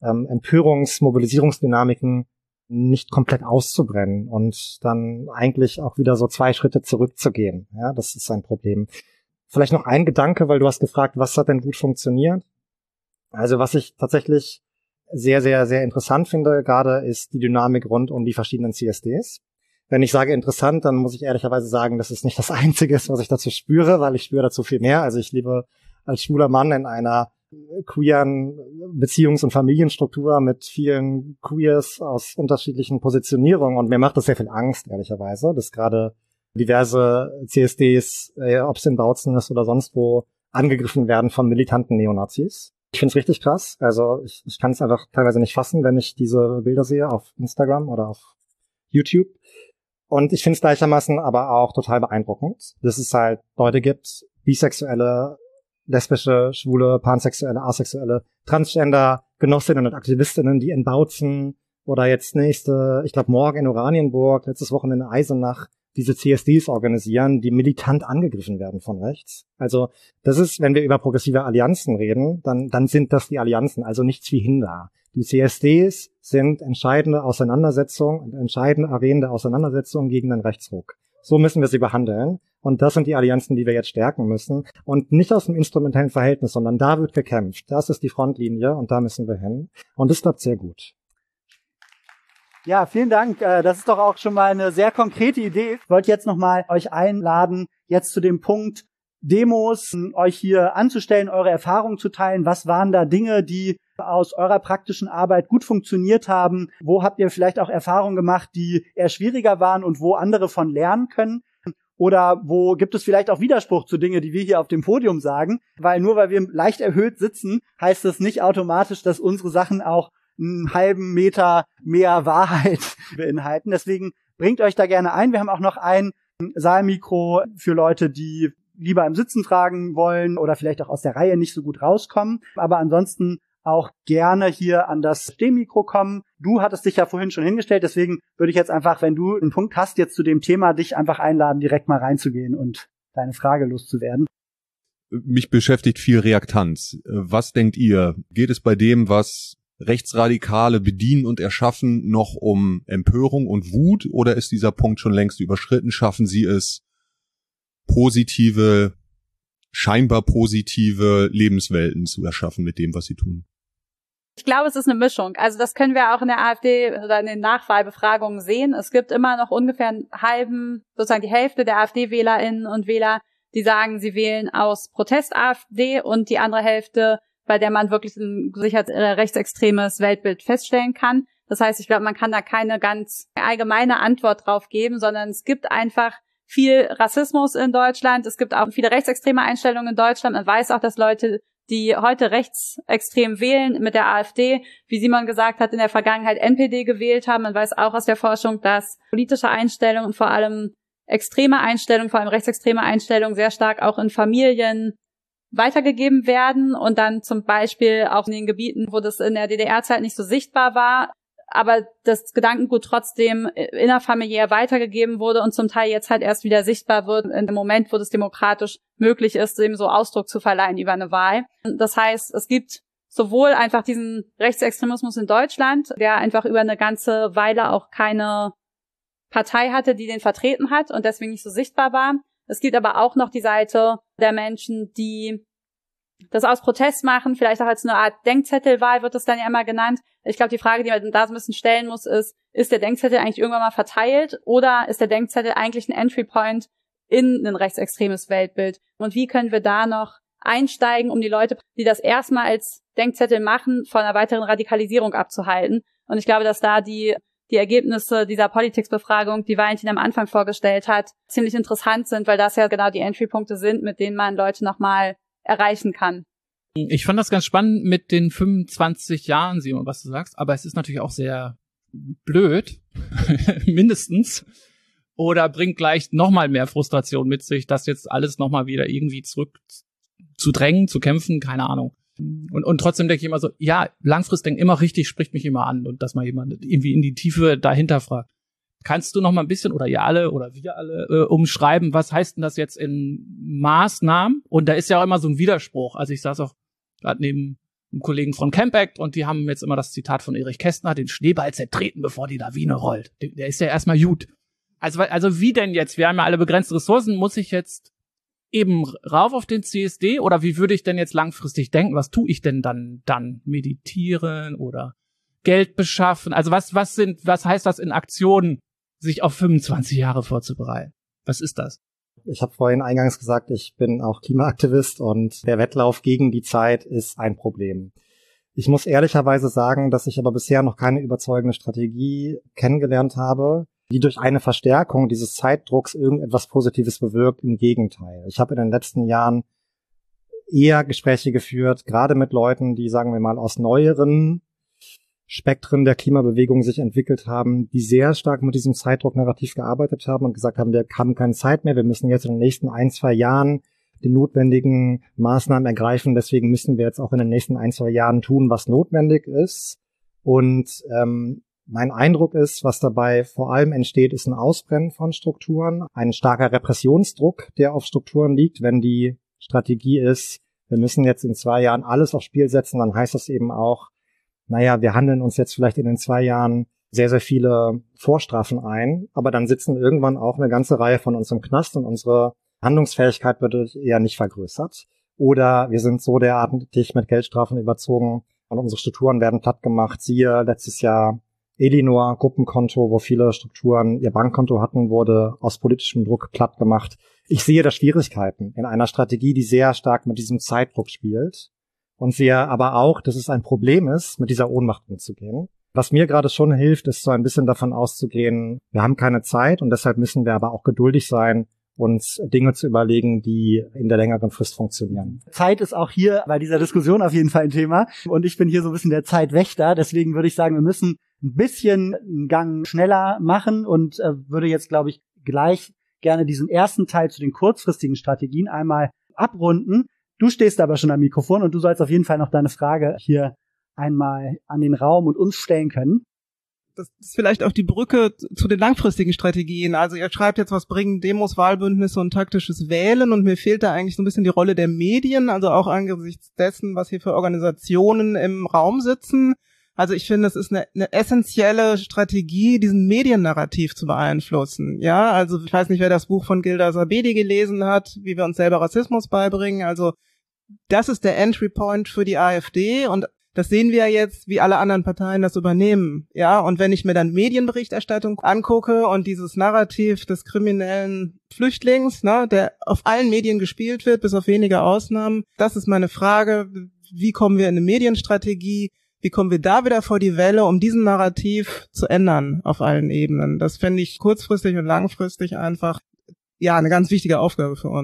Mobilisierungsdynamiken nicht komplett auszubrennen und dann eigentlich auch wieder so 2 Schritte zurückzugehen. Ja, das ist ein Problem. Vielleicht noch ein Gedanke, weil du hast gefragt, was hat denn gut funktioniert? Also was ich tatsächlich sehr, sehr, sehr interessant finde gerade, ist die Dynamik rund um die verschiedenen CSDs. Wenn ich sage interessant, dann muss ich ehrlicherweise sagen, dass es nicht das Einzige ist, was ich dazu spüre, weil ich spüre dazu viel mehr. Also ich lebe als schwuler Mann in einer queeren Beziehungs- und Familienstruktur mit vielen Queers aus unterschiedlichen Positionierungen und mir macht das sehr viel Angst, ehrlicherweise, dass gerade diverse CSDs, ob es in Bautzen ist oder sonst wo, angegriffen werden von militanten Neonazis. Ich finde es richtig krass. Also ich kann es einfach teilweise nicht fassen, wenn ich diese Bilder sehe auf Instagram oder auf YouTube. Und ich finde es gleichermaßen aber auch total beeindruckend, dass es halt Leute gibt, bisexuelle, lesbische, schwule, pansexuelle, asexuelle, Transgender, Genossinnen und Aktivistinnen, die in Bautzen oder jetzt ich glaube morgen in Oranienburg, letztes Wochenende in Eisenach, diese CSDs organisieren, die militant angegriffen werden von rechts. Also das ist, wenn wir über progressive Allianzen reden, dann sind das die Allianzen, also nichts wie Hinder. Die CSDs sind entscheidende Auseinandersetzungen, entscheidende Arenen der Auseinandersetzung gegen den Rechtsruck. So müssen wir sie behandeln. Und das sind die Allianzen, die wir jetzt stärken müssen. Und nicht aus dem instrumentellen Verhältnis, sondern da wird gekämpft. Das ist die Frontlinie und da müssen wir hin. Und das klappt sehr gut. Ja, vielen Dank. Das ist doch auch schon mal eine sehr konkrete Idee. Ich wollte jetzt nochmal euch einladen, jetzt zu dem Punkt Demos, euch hier anzustellen, eure Erfahrungen zu teilen. Was waren da Dinge, die aus eurer praktischen Arbeit gut funktioniert haben? Wo habt ihr vielleicht auch Erfahrungen gemacht, die eher schwieriger waren und wo andere von lernen können? Oder wo gibt es vielleicht auch Widerspruch zu Dingen, die wir hier auf dem Podium sagen? Weil nur weil wir leicht erhöht sitzen, heißt das nicht automatisch, dass unsere Sachen auch einen halben Meter mehr Wahrheit beinhalten. Deswegen bringt euch da gerne ein. Wir haben auch noch ein Saalmikro für Leute, die lieber im Sitzen tragen wollen oder vielleicht auch aus der Reihe nicht so gut rauskommen. Aber ansonsten auch gerne hier an das Stehmikro kommen. Du hattest dich ja vorhin schon hingestellt, deswegen würde ich jetzt einfach, wenn du einen Punkt hast jetzt zu dem Thema, dich einfach einladen, direkt mal reinzugehen und deine Frage loszuwerden. Mich beschäftigt viel Reaktanz. Was denkt ihr? Geht es bei dem, was Rechtsradikale bedienen und erschaffen, noch um Empörung und Wut oder ist dieser Punkt schon längst überschritten? Schaffen sie es, scheinbar positive Lebenswelten zu erschaffen mit dem, was sie tun? Ich glaube, es ist eine Mischung. Also das können wir auch in der AfD oder in den Nachwahlbefragungen sehen. Es gibt immer noch ungefähr sozusagen die Hälfte der AfD-WählerInnen und Wähler, die sagen, sie wählen aus Protest AfD und die andere Hälfte, bei der man wirklich ein sicher rechtsextremes Weltbild feststellen kann. Das heißt, ich glaube, man kann da keine ganz allgemeine Antwort drauf geben, sondern es gibt einfach viel Rassismus in Deutschland. Es gibt auch viele rechtsextreme Einstellungen in Deutschland. Man weiß auch, dass Leute, die heute rechtsextrem wählen mit der AfD, wie Simon gesagt hat, in der Vergangenheit NPD gewählt haben. Man weiß auch aus der Forschung, dass politische Einstellungen und vor allem extreme Einstellungen, vor allem rechtsextreme Einstellungen sehr stark auch in Familien weitergegeben werden und dann zum Beispiel auch in den Gebieten, wo das in der DDR-Zeit nicht so sichtbar war, aber das Gedankengut trotzdem innerfamiliär weitergegeben wurde und zum Teil jetzt halt erst wieder sichtbar wird in dem Moment, wo das demokratisch möglich ist, dem so Ausdruck zu verleihen über eine Wahl. Das heißt, es gibt sowohl einfach diesen Rechtsextremismus in Deutschland, der einfach über eine ganze Weile auch keine Partei hatte, die den vertreten hat und deswegen nicht so sichtbar war. Es gibt aber auch noch die Seite der Menschen, die das aus Protest machen, vielleicht auch als eine Art Denkzettelwahl wird das dann ja immer genannt. Ich glaube, die Frage, die man da so ein bisschen stellen muss, ist der Denkzettel eigentlich irgendwann mal verteilt oder ist der Denkzettel eigentlich ein Entry Point in ein rechtsextremes Weltbild? Und wie können wir da noch einsteigen, um die Leute, die das erstmal als Denkzettel machen, von einer weiteren Radikalisierung abzuhalten? Und ich glaube, dass da die Ergebnisse dieser Politics-Befragung, die Valentin am Anfang vorgestellt hat, ziemlich interessant sind, weil das ja genau die Entry-Punkte sind, mit denen man Leute nochmal erreichen kann. Ich fand das ganz spannend mit den 25 Jahren, Simon, was du sagst, aber es ist natürlich auch sehr blöd, mindestens, oder bringt gleich nochmal mehr Frustration mit sich, das jetzt alles nochmal wieder irgendwie zurück zu drängen, zu kämpfen, keine Ahnung. Und trotzdem denke ich immer so, ja, langfristig immer richtig, spricht mich immer an und dass mal jemand irgendwie in die Tiefe dahinter fragt. Kannst du noch mal ein bisschen, oder ihr alle, oder wir alle, umschreiben, was heißt denn das jetzt in Maßnahmen? Und da ist ja auch immer so ein Widerspruch. Also ich saß auch gerade neben einem Kollegen von Campact und die haben jetzt immer das Zitat von Erich Kästner, den Schneeball zertreten, bevor die Lawine rollt. Der ist ja erstmal gut. Also wie denn jetzt? Wir haben ja alle begrenzte Ressourcen. Muss ich jetzt eben rauf auf den CSD? Oder wie würde ich denn jetzt langfristig denken? Was tue ich denn dann? Meditieren oder Geld beschaffen? Also was heißt das in Aktionen, sich auf 25 Jahre vorzubereiten? Was ist das? Ich habe vorhin eingangs gesagt, ich bin auch Klimaaktivist und der Wettlauf gegen die Zeit ist ein Problem. Ich muss ehrlicherweise sagen, dass ich aber bisher noch keine überzeugende Strategie kennengelernt habe, die durch eine Verstärkung dieses Zeitdrucks irgendetwas Positives bewirkt. Im Gegenteil. Ich habe in den letzten Jahren eher Gespräche geführt, gerade mit Leuten, die, sagen wir mal, aus neueren Spektren der Klimabewegung sich entwickelt haben, die sehr stark mit diesem Zeitdruck-Narrativ gearbeitet haben und gesagt haben, wir haben keine Zeit mehr, wir müssen jetzt in den nächsten 1-2 Jahren die notwendigen Maßnahmen ergreifen, deswegen müssen wir jetzt auch in den nächsten 1-2 Jahren tun, was notwendig ist. Und mein Eindruck ist, was dabei vor allem entsteht, ist ein Ausbrennen von Strukturen, ein starker Repressionsdruck, der auf Strukturen liegt. Wenn die Strategie ist, wir müssen jetzt in 2 Jahren alles aufs Spiel setzen, dann heißt das eben auch, naja, wir handeln uns jetzt vielleicht in den 2 Jahren sehr, sehr viele Vorstrafen ein, aber dann sitzen irgendwann auch eine ganze Reihe von uns im Knast und unsere Handlungsfähigkeit wird eher nicht vergrößert. Oder wir sind so derartig mit Geldstrafen überzogen und unsere Strukturen werden platt gemacht. Siehe letztes Jahr Elinor, Gruppenkonto, wo viele Strukturen ihr Bankkonto hatten, wurde aus politischem Druck platt gemacht. Ich sehe da Schwierigkeiten in einer Strategie, die sehr stark mit diesem Zeitdruck spielt. Und sehe aber auch, dass es ein Problem ist, mit dieser Ohnmacht umzugehen. Was mir gerade schon hilft, ist so ein bisschen davon auszugehen, wir haben keine Zeit und deshalb müssen wir aber auch geduldig sein, uns Dinge zu überlegen, die in der längeren Frist funktionieren. Zeit ist auch hier bei dieser Diskussion auf jeden Fall ein Thema. Und ich bin hier so ein bisschen der Zeitwächter. Deswegen würde ich sagen, wir müssen ein bisschen einen Gang schneller machen und würde jetzt, glaube ich, gleich gerne diesen ersten Teil zu den kurzfristigen Strategien einmal abrunden. Du stehst aber schon am Mikrofon und du sollst auf jeden Fall noch deine Frage hier einmal an den Raum und uns stellen können. Das ist vielleicht auch die Brücke zu den langfristigen Strategien. Also ihr schreibt jetzt, was bringen Demos, Wahlbündnisse und taktisches Wählen, und mir fehlt da eigentlich so ein bisschen die Rolle der Medien, also auch angesichts dessen, was hier für Organisationen im Raum sitzen. Also ich finde, es ist eine essentielle Strategie, diesen Mediennarrativ zu beeinflussen. Ja, also ich weiß nicht, wer das Buch von Gilda Sabedi gelesen hat, wie wir uns selber Rassismus beibringen. Also das ist der Entry Point für die AfD, und das sehen wir jetzt, wie alle anderen Parteien das übernehmen. Ja, und wenn ich mir dann Medienberichterstattung angucke und dieses Narrativ des kriminellen Flüchtlings, ne, der auf allen Medien gespielt wird, bis auf wenige Ausnahmen, das ist meine Frage. Wie kommen wir in eine Medienstrategie? Wie kommen wir da wieder vor die Welle, um diesen Narrativ zu ändern auf allen Ebenen? Das fände ich kurzfristig und langfristig einfach, ja, eine ganz wichtige Aufgabe für uns.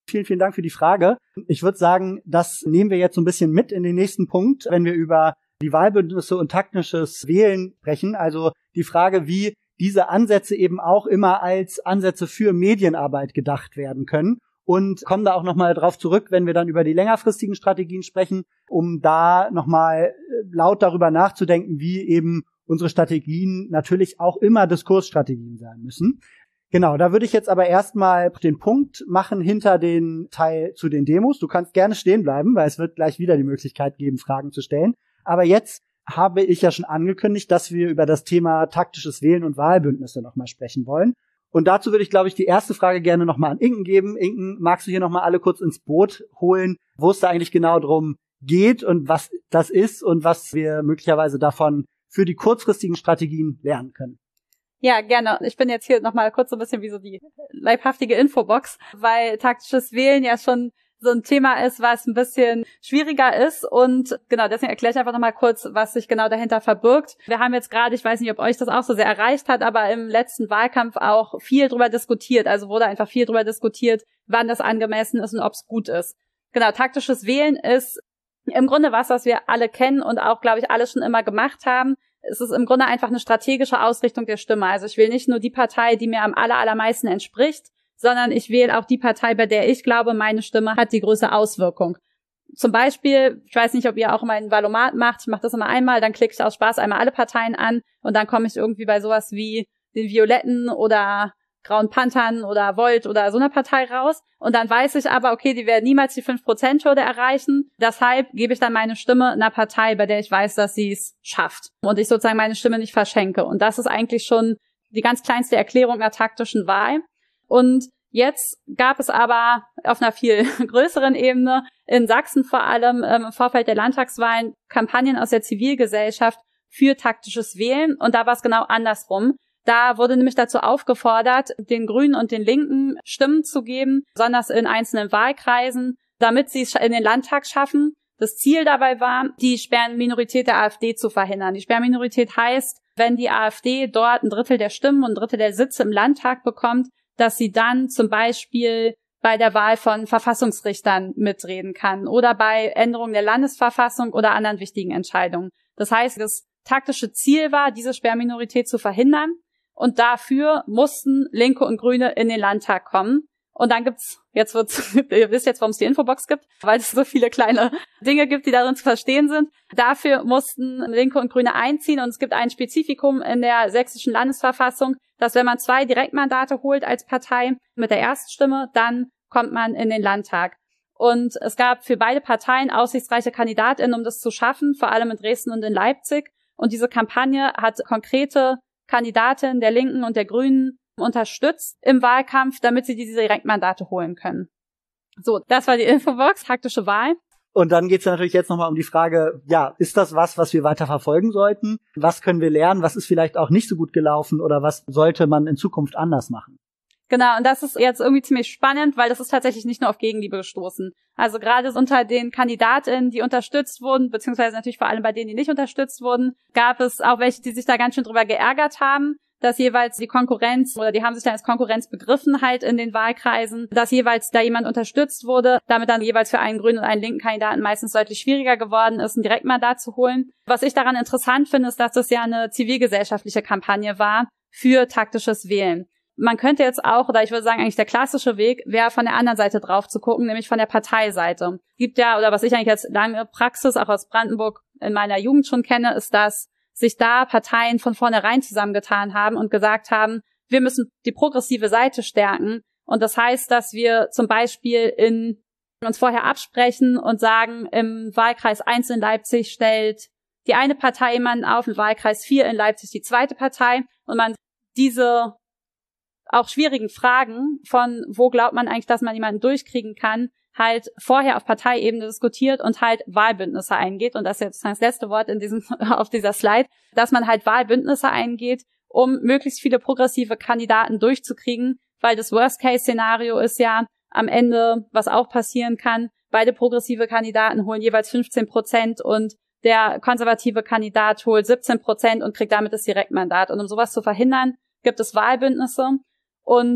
Vielen, vielen Dank für die Frage. Ich würde sagen, das nehmen wir jetzt so ein bisschen mit in den nächsten Punkt, wenn wir über die Wahlbündnisse und taktisches Wählen sprechen. Also die Frage, wie diese Ansätze eben auch immer als Ansätze für Medienarbeit gedacht werden können. Und kommen da auch nochmal drauf zurück, wenn wir dann über die längerfristigen Strategien sprechen, um da nochmal laut darüber nachzudenken, wie eben unsere Strategien natürlich auch immer Diskursstrategien sein müssen. Genau, da würde ich jetzt aber erstmal den Punkt machen hinter den Teil zu den Demos. Du kannst gerne stehen bleiben, weil es wird gleich wieder die Möglichkeit geben, Fragen zu stellen. Aber jetzt habe ich ja schon angekündigt, dass wir über das Thema taktisches Wählen und Wahlbündnisse nochmal sprechen wollen. Und dazu würde ich, glaube ich, die erste Frage gerne nochmal an Inken geben. Inken, magst du hier nochmal alle kurz ins Boot holen, wo es da eigentlich genau drum geht und was das ist und was wir möglicherweise davon für die kurzfristigen Strategien lernen können? Ja, gerne. Ich bin jetzt hier nochmal kurz so ein bisschen wie so die leibhaftige Infobox, weil taktisches Wählen ja schon so ein Thema ist, was ein bisschen schwieriger ist. Und genau, deswegen erkläre ich einfach nochmal kurz, was sich genau dahinter verbirgt. Wir haben jetzt gerade, ich weiß nicht, ob euch das auch so sehr erreicht hat, aber im letzten Wahlkampf auch viel drüber diskutiert. Also wurde einfach viel drüber diskutiert, wann das angemessen ist und ob es gut ist. Genau, taktisches Wählen ist im Grunde was wir alle kennen und auch, glaube ich, alle schon immer gemacht haben. Es ist im Grunde einfach eine strategische Ausrichtung der Stimme. Also ich wähle nicht nur die Partei, die mir am allermeisten entspricht, sondern ich wähle auch die Partei, bei der ich glaube, meine Stimme hat die größte Auswirkung. Zum Beispiel, ich weiß nicht, ob ihr auch immer einen Valomat macht, ich mache das immer einmal, dann klicke ich aus Spaß einmal alle Parteien an und dann komme ich irgendwie bei sowas wie den Violetten oder Grauen Panthern oder Volt oder so einer Partei raus. Und dann weiß ich aber, okay, die werden niemals die 5%-Hürde erreichen. Deshalb gebe ich dann meine Stimme einer Partei, bei der ich weiß, dass sie es schafft. Und ich sozusagen meine Stimme nicht verschenke. Und das ist eigentlich schon die ganz kleinste Erklärung einer taktischen Wahl. Und jetzt gab es aber auf einer viel größeren Ebene, in Sachsen vor allem im Vorfeld der Landtagswahlen, Kampagnen aus der Zivilgesellschaft für taktisches Wählen. Und da war es genau andersrum. Da wurde nämlich dazu aufgefordert, den Grünen und den Linken Stimmen zu geben, besonders in einzelnen Wahlkreisen, damit sie es in den Landtag schaffen. Das Ziel dabei war, die Sperrminorität der AfD zu verhindern. Die Sperrminorität heißt, wenn die AfD dort 1/3 der Stimmen und 1/3 der Sitze im Landtag bekommt, dass sie dann zum Beispiel bei der Wahl von Verfassungsrichtern mitreden kann oder bei Änderungen der Landesverfassung oder anderen wichtigen Entscheidungen. Das heißt, das taktische Ziel war, diese Sperrminorität zu verhindern. Und dafür mussten Linke und Grüne in den Landtag kommen. Und dann gibt's, ihr wisst jetzt, warum es die Infobox gibt, weil es so viele kleine Dinge gibt, die darin zu verstehen sind. Dafür mussten Linke und Grüne einziehen. Und es gibt ein Spezifikum in der sächsischen Landesverfassung, dass wenn man 2 Direktmandate holt als Partei mit der Erststimme, dann kommt man in den Landtag. Und es gab für beide Parteien aussichtsreiche KandidatInnen, um das zu schaffen, vor allem in Dresden und in Leipzig. Und diese Kampagne hat konkrete Kandidatinnen der Linken und der Grünen unterstützt im Wahlkampf, damit sie diese Direktmandate holen können. So, das war die Infobox, taktische Wahl. Und dann geht's natürlich jetzt nochmal um die Frage, ja, ist das was wir weiter verfolgen sollten? Was können wir lernen? Was ist vielleicht auch nicht so gut gelaufen? Oder was sollte man in Zukunft anders machen? Genau, und das ist jetzt irgendwie ziemlich spannend, weil das ist tatsächlich nicht nur auf Gegenliebe gestoßen. Also gerade unter den KandidatInnen, die unterstützt wurden, beziehungsweise natürlich vor allem bei denen, die nicht unterstützt wurden, gab es auch welche, die sich da ganz schön drüber geärgert haben, dass jeweils die Konkurrenz, oder die haben sich dann als Konkurrenz begriffen halt in den Wahlkreisen, dass jeweils da jemand unterstützt wurde, damit dann jeweils für einen grünen und einen linken Kandidaten meistens deutlich schwieriger geworden ist, ein Direktmandat zu holen. Was ich daran interessant finde, ist, dass das ja eine zivilgesellschaftliche Kampagne war für taktisches Wählen. Man könnte jetzt auch, oder ich würde sagen, eigentlich der klassische Weg wäre, von der anderen Seite drauf zu gucken, nämlich von der Parteiseite. Es gibt ja, oder was ich eigentlich als lange Praxis auch aus Brandenburg in meiner Jugend schon kenne, ist, dass sich da Parteien von vornherein zusammengetan haben und gesagt haben, wir müssen die progressive Seite stärken. Und das heißt, dass wir zum Beispiel uns vorher absprechen und sagen, im Wahlkreis 1 in Leipzig stellt die eine Partei jemanden auf, im Wahlkreis 4 in Leipzig die zweite Partei. Und man diese auch schwierigen Fragen von, wo glaubt man eigentlich, dass man jemanden durchkriegen kann, halt vorher auf Parteiebene diskutiert und halt Wahlbündnisse eingeht. Und das ist jetzt das letzte Wort auf dieser Slide, dass man halt Wahlbündnisse eingeht, um möglichst viele progressive Kandidaten durchzukriegen, weil das Worst-Case-Szenario ist ja am Ende, was auch passieren kann, beide progressive Kandidaten holen jeweils 15% und der konservative Kandidat holt 17% und kriegt damit das Direktmandat. Und um sowas zu verhindern, gibt es Wahlbündnisse. Und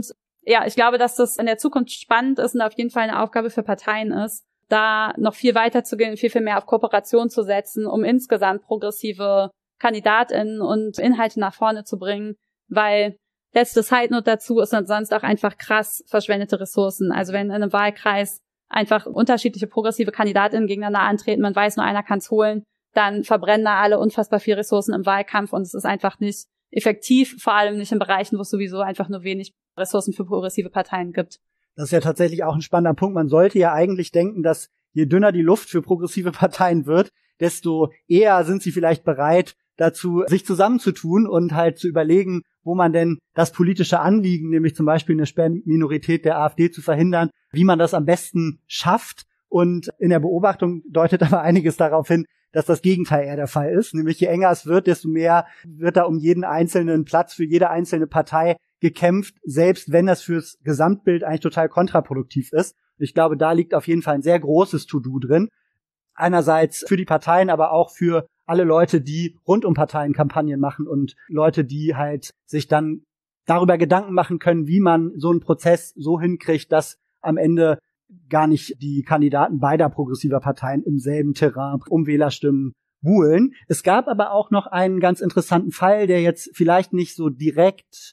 ja, ich glaube, dass das in der Zukunft spannend ist und auf jeden Fall eine Aufgabe für Parteien ist, da noch viel weiter zu gehen, viel mehr auf Kooperation zu setzen, um insgesamt progressive KandidatInnen und Inhalte nach vorne zu bringen, weil letzte Side Note dazu ist dann sonst auch einfach krass verschwendete Ressourcen. Also wenn in einem Wahlkreis einfach unterschiedliche progressive KandidatInnen gegeneinander antreten, man weiß, nur einer kann's holen, dann verbrennen da alle unfassbar viel Ressourcen im Wahlkampf und es ist einfach nicht effektiv, vor allem nicht in Bereichen, wo es sowieso einfach nur wenig Ressourcen für progressive Parteien gibt. Das ist ja tatsächlich auch ein spannender Punkt. Man sollte ja eigentlich denken, dass je dünner die Luft für progressive Parteien wird, desto eher sind sie vielleicht bereit dazu, sich zusammenzutun und halt zu überlegen, wo man denn das politische Anliegen, nämlich zum Beispiel eine Sperrminorität der AfD zu verhindern, wie man das am besten schafft. Und in der Beobachtung deutet aber einiges darauf hin, dass das Gegenteil eher der Fall ist. Nämlich je enger es wird, desto mehr wird da um jeden einzelnen Platz für jede einzelne Partei gekämpft, selbst wenn das fürs Gesamtbild eigentlich total kontraproduktiv ist. Ich glaube, da liegt auf jeden Fall ein sehr großes To-Do drin. Einerseits für die Parteien, aber auch für alle Leute, die rund um Parteien Kampagnen machen und Leute, die halt sich dann darüber Gedanken machen können, wie man so einen Prozess so hinkriegt, dass am Ende gar nicht die Kandidaten beider progressiver Parteien im selben Terrain um Wählerstimmen buhlen. Es gab aber auch noch einen ganz interessanten Fall, der jetzt vielleicht nicht so direkt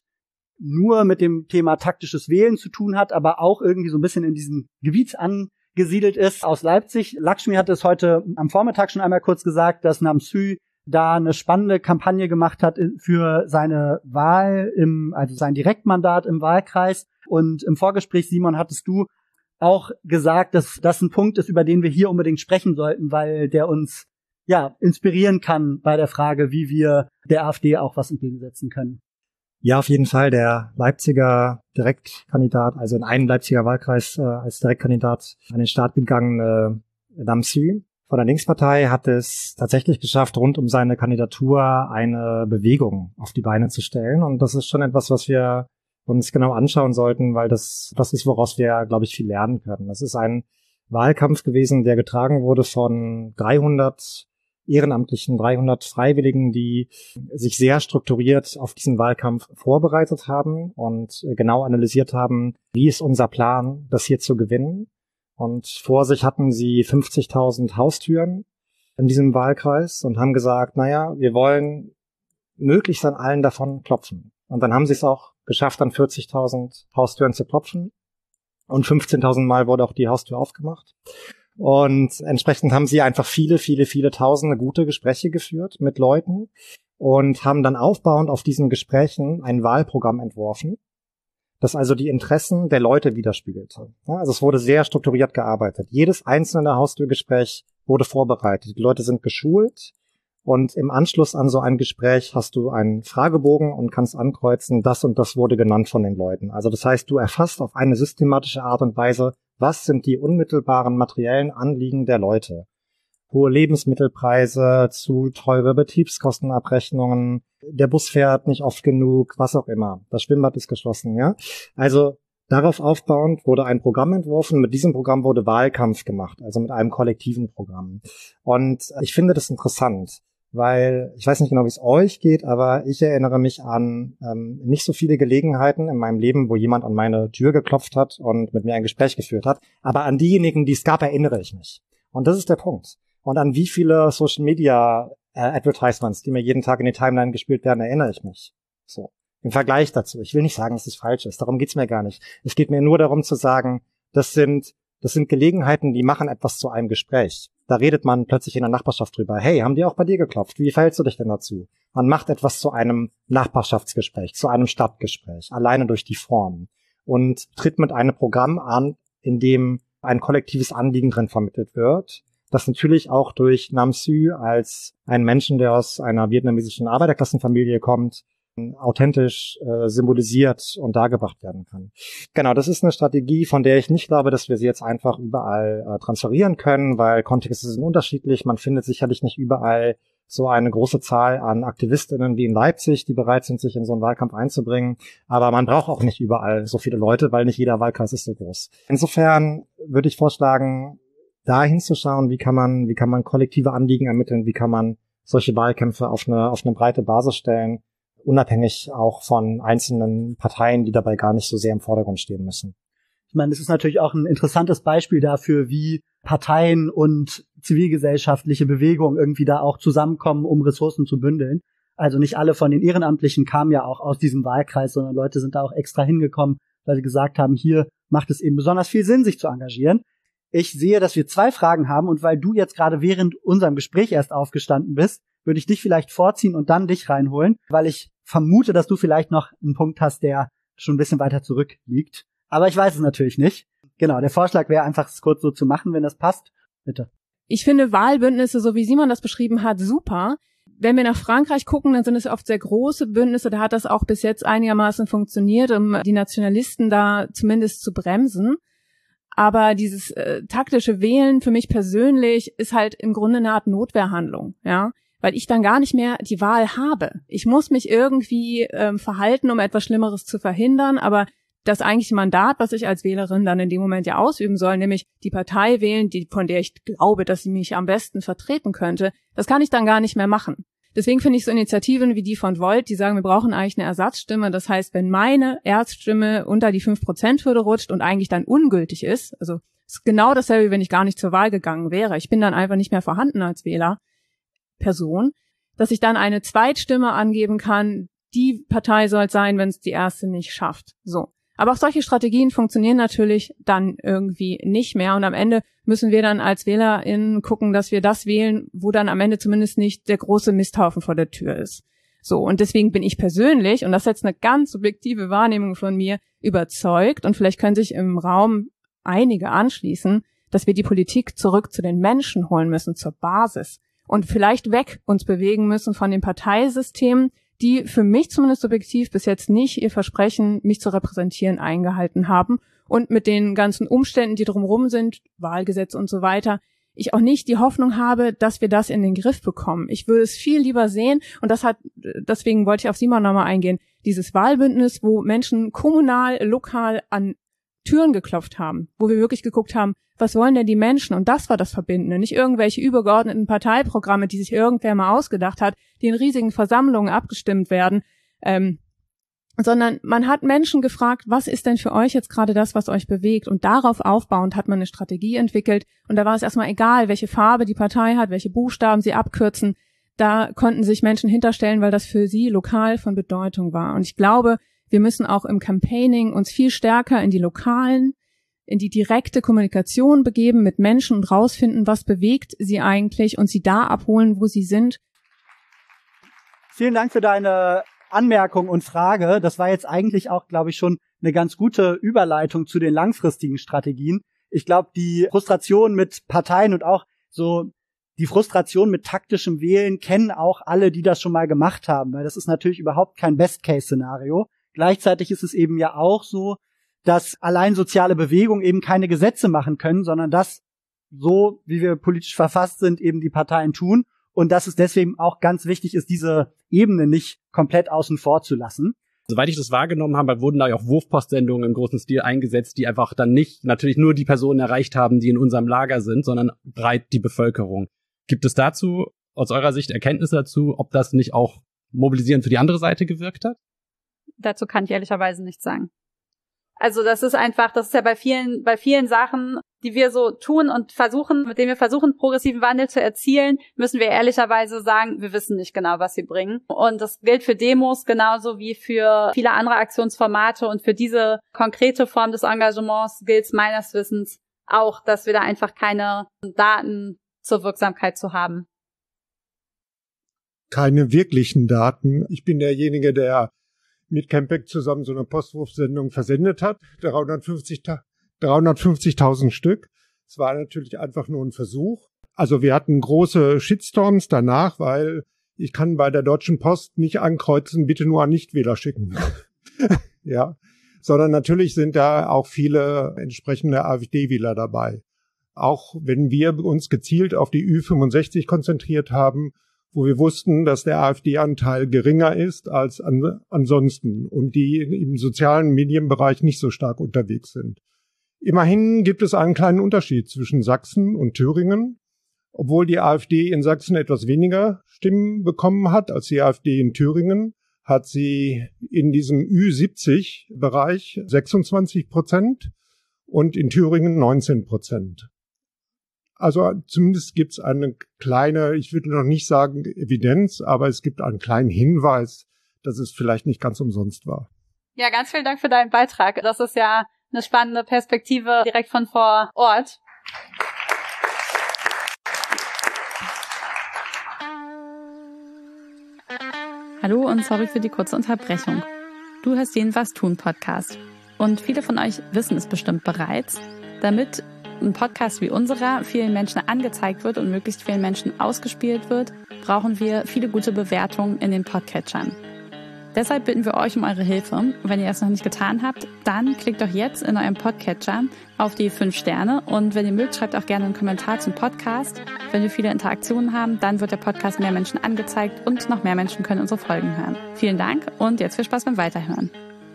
nur mit dem Thema taktisches Wählen zu tun hat, aber auch irgendwie so ein bisschen in diesem Gebiet angesiedelt ist, aus Leipzig. Lakshmi hat es heute am Vormittag schon einmal kurz gesagt, dass Nam Sü da eine spannende Kampagne gemacht hat für seine Wahl, also sein Direktmandat im Wahlkreis. Und im Vorgespräch, Simon, hattest du auch gesagt, dass das ein Punkt ist, über den wir hier unbedingt sprechen sollten, weil der uns ja inspirieren kann bei der Frage, wie wir der AfD auch was entgegensetzen können. Ja, auf jeden Fall der Leipziger Direktkandidat, also in einem Leipziger Wahlkreis als Direktkandidat an den Start gegangene Nam Sü von der Linkspartei hat es tatsächlich geschafft, rund um seine Kandidatur eine Bewegung auf die Beine zu stellen. Und das ist schon etwas, was wir uns genau anschauen sollten, weil das ist, woraus wir, glaube ich, viel lernen können. Das ist ein Wahlkampf gewesen, der getragen wurde von 300 Ehrenamtlichen, 300 Freiwilligen, die sich sehr strukturiert auf diesen Wahlkampf vorbereitet haben und genau analysiert haben, wie ist unser Plan, das hier zu gewinnen. Und vor sich hatten sie 50.000 Haustüren in diesem Wahlkreis und haben gesagt, naja, wir wollen möglichst an allen davon klopfen. Und dann haben sie es auch geschafft, an 40.000 Haustüren zu klopfen. Und 15.000 Mal wurde auch die Haustür aufgemacht. Und entsprechend haben sie einfach viele tausende gute Gespräche geführt mit Leuten und haben dann aufbauend auf diesen Gesprächen ein Wahlprogramm entworfen, das also die Interessen der Leute widerspiegelte. Ja, also es wurde sehr strukturiert gearbeitet. Jedes einzelne Haustürgespräch wurde vorbereitet. Die Leute sind geschult und im Anschluss an so ein Gespräch hast du einen Fragebogen und kannst ankreuzen, das und das wurde genannt von den Leuten. Also das heißt, du erfasst auf eine systematische Art und Weise, was sind die unmittelbaren materiellen Anliegen der Leute? Hohe Lebensmittelpreise, zu teure Betriebskostenabrechnungen, der Bus fährt nicht oft genug, was auch immer. Das Schwimmbad ist geschlossen, ja. Also darauf aufbauend wurde ein Programm entworfen. Mit diesem Programm wurde Wahlkampf gemacht, also mit einem kollektiven Programm. Und ich finde das interessant, weil ich weiß nicht genau, wie es euch geht, aber ich erinnere mich an nicht so viele Gelegenheiten in meinem Leben, wo jemand an meine Tür geklopft hat und mit mir ein Gespräch geführt hat. Aber an diejenigen, die es gab, erinnere ich mich. Und das ist der Punkt. Und an wie viele Social Media Advertisements, die mir jeden Tag in die Timeline gespielt werden, erinnere ich mich. So. Im Vergleich dazu. Ich will nicht sagen, dass es falsch ist. Darum geht's mir gar nicht. Es geht mir nur darum zu sagen, das sind Gelegenheiten, die machen etwas zu einem Gespräch. Da redet man plötzlich in der Nachbarschaft drüber. Hey, haben die auch bei dir geklopft? Wie verhältst du dich denn dazu? Man macht etwas zu einem Nachbarschaftsgespräch, zu einem Stadtgespräch, alleine durch die Form. Und tritt mit einem Programm an, in dem ein kollektives Anliegen drin vermittelt wird, das natürlich auch durch Nam Sü als ein Menschen, der aus einer vietnamesischen Arbeiterklassenfamilie kommt, authentisch symbolisiert und dargebracht werden kann. Genau, das ist eine Strategie, von der ich nicht glaube, dass wir sie jetzt einfach überall transferieren können, weil Kontexte sind unterschiedlich. Man findet sicherlich nicht überall so eine große Zahl an AktivistInnen wie in Leipzig, die bereit sind, sich in so einen Wahlkampf einzubringen. Aber man braucht auch nicht überall so viele Leute, weil nicht jeder Wahlkreis ist so groß. Insofern würde ich vorschlagen, da hinzuschauen, wie kann man kollektive Anliegen ermitteln, wie kann man solche Wahlkämpfe auf eine breite Basis stellen, unabhängig auch von einzelnen Parteien, die dabei gar nicht so sehr im Vordergrund stehen müssen. Ich meine, das ist natürlich auch ein interessantes Beispiel dafür, wie Parteien und zivilgesellschaftliche Bewegungen irgendwie da auch zusammenkommen, um Ressourcen zu bündeln. Also nicht alle von den Ehrenamtlichen kamen ja auch aus diesem Wahlkreis, sondern Leute sind da auch extra hingekommen, weil sie gesagt haben, hier macht es eben besonders viel Sinn, sich zu engagieren. Ich sehe, dass wir 2 Fragen haben und weil du jetzt gerade während unserem Gespräch erst aufgestanden bist, würde ich dich vielleicht vorziehen und dann dich reinholen, weil ich vermute, dass du vielleicht noch einen Punkt hast, der schon ein bisschen weiter zurück liegt. Aber ich weiß es natürlich nicht. Genau, der Vorschlag wäre einfach, es kurz so zu machen, wenn das passt. Bitte. Ich finde Wahlbündnisse, so wie Simon das beschrieben hat, super. Wenn wir nach Frankreich gucken, dann sind es oft sehr große Bündnisse. Da hat das auch bis jetzt einigermaßen funktioniert, um die Nationalisten da zumindest zu bremsen. Aber dieses taktische Wählen für mich persönlich ist halt im Grunde eine Art Notwehrhandlung, ja, weil ich dann gar nicht mehr die Wahl habe. Ich muss mich irgendwie verhalten, um etwas Schlimmeres zu verhindern, aber das eigentliche Mandat, was ich als Wählerin dann in dem Moment ja ausüben soll, nämlich die Partei wählen, von der ich glaube, dass sie mich am besten vertreten könnte, das kann ich dann gar nicht mehr machen. Deswegen finde ich so Initiativen wie die von Volt, die sagen, wir brauchen eigentlich eine Ersatzstimme. Das heißt, wenn meine Erststimme unter die 5%-Hürde rutscht und eigentlich dann ungültig ist, also ist genau dasselbe, wie wenn ich gar nicht zur Wahl gegangen wäre. Ich bin dann einfach nicht mehr vorhanden als Wählerperson, dass ich dann eine Zweitstimme angeben kann. Die Partei soll es sein, wenn es die erste nicht schafft. So. Aber auch solche Strategien funktionieren natürlich dann irgendwie nicht mehr. Und am Ende müssen wir dann als WählerInnen gucken, dass wir das wählen, wo dann am Ende zumindest nicht der große Misthaufen vor der Tür ist. So, und deswegen bin ich persönlich, und das ist jetzt eine ganz subjektive Wahrnehmung von mir, überzeugt, und vielleicht können sich im Raum einige anschließen, dass wir die Politik zurück zu den Menschen holen müssen, zur Basis. Und vielleicht weg uns bewegen müssen von den Parteisystemen, die für mich zumindest subjektiv bis jetzt nicht ihr Versprechen, mich zu repräsentieren, eingehalten haben. Und mit den ganzen Umständen, die drumherum sind, Wahlgesetz und so weiter, ich auch nicht die Hoffnung habe, dass wir das in den Griff bekommen. Ich würde es viel lieber sehen, und deswegen wollte ich auf Simon nochmal eingehen, dieses Wahlbündnis, wo Menschen kommunal, lokal an Türen geklopft haben, wo wir wirklich geguckt haben, was wollen denn die Menschen? Und das war das Verbindende, nicht irgendwelche übergeordneten Parteiprogramme, die sich irgendwer mal ausgedacht hat, die in riesigen Versammlungen abgestimmt werden, sondern man hat Menschen gefragt, was ist denn für euch jetzt gerade das, was euch bewegt? Und darauf aufbauend hat man eine Strategie entwickelt. Und da war es erstmal egal, welche Farbe die Partei hat, welche Buchstaben sie abkürzen. Da konnten sich Menschen hinterstellen, weil das für sie lokal von Bedeutung war. Und ich glaube, wir müssen auch im Campaigning uns viel stärker in die direkte Kommunikation begeben mit Menschen und rausfinden, was bewegt sie eigentlich, und sie da abholen, wo sie sind. Vielen Dank für deine Anmerkung und Frage. Das war jetzt eigentlich auch, glaube ich, schon eine ganz gute Überleitung zu den langfristigen Strategien. Ich glaube, die Frustration mit Parteien und auch so die Frustration mit taktischem Wählen kennen auch alle, die das schon mal gemacht haben, weil das ist natürlich überhaupt kein Best-Case-Szenario. Gleichzeitig ist es eben ja auch so, dass allein soziale Bewegungen eben keine Gesetze machen können, sondern das, so wie wir politisch verfasst sind, eben die Parteien tun. Und dass es deswegen auch ganz wichtig ist, diese Ebene nicht komplett außen vor zu lassen. Soweit ich das wahrgenommen habe, wurden da ja auch Wurfpostsendungen im großen Stil eingesetzt, die einfach dann nicht natürlich nur die Personen erreicht haben, die in unserem Lager sind, sondern breit die Bevölkerung. Gibt es dazu aus eurer Sicht Erkenntnisse dazu, ob das nicht auch mobilisierend für die andere Seite gewirkt hat? Dazu kann ich ehrlicherweise nichts sagen. Also das ist ja bei vielen Sachen, die wir so tun und mit denen wir versuchen, progressiven Wandel zu erzielen, müssen wir ehrlicherweise sagen, wir wissen nicht genau, was sie bringen. Und das gilt für Demos genauso wie für viele andere Aktionsformate, und für diese konkrete Form des Engagements gilt es meines Wissens auch, dass wir da einfach keine Daten zur Wirksamkeit zu haben. Keine wirklichen Daten. Ich bin derjenige, der mit Campact zusammen so eine Postwurfsendung versendet hat, 350.000 Stück. Es war natürlich einfach nur ein Versuch. Also wir hatten große Shitstorms danach, weil ich kann bei der Deutschen Post nicht ankreuzen, bitte nur an Nichtwähler schicken. Ja, sondern natürlich sind da auch viele entsprechende AfD-Wähler dabei. Auch wenn wir uns gezielt auf die Ü65 konzentriert haben, wo wir wussten, dass der AfD-Anteil geringer ist als ansonsten und die im sozialen Medienbereich nicht so stark unterwegs sind. Immerhin gibt es einen kleinen Unterschied zwischen Sachsen und Thüringen. Obwohl die AfD in Sachsen etwas weniger Stimmen bekommen hat als die AfD in Thüringen, hat sie in diesem Ü70-Bereich 26% und in Thüringen 19%. Also zumindest gibt es eine kleine, ich würde noch nicht sagen Evidenz, aber es gibt einen kleinen Hinweis, dass es vielleicht nicht ganz umsonst war. Ja, ganz vielen Dank für deinen Beitrag. Das ist ja eine spannende Perspektive direkt von vor Ort. Hallo und sorry für die kurze Unterbrechung. Du hörst den Was tun Podcast. Und viele von euch wissen es bestimmt bereits. Damit ein Podcast wie unserer vielen Menschen angezeigt wird und möglichst vielen Menschen ausgespielt wird, brauchen wir viele gute Bewertungen in den Podcatchern. Deshalb bitten wir euch um eure Hilfe. Wenn ihr das noch nicht getan habt, dann klickt doch jetzt in eurem Podcatcher auf die 5 Sterne und wenn ihr mögt, schreibt auch gerne einen Kommentar zum Podcast. Wenn wir viele Interaktionen haben, dann wird der Podcast mehr Menschen angezeigt und noch mehr Menschen können unsere Folgen hören. Vielen Dank und jetzt viel Spaß beim Weiterhören.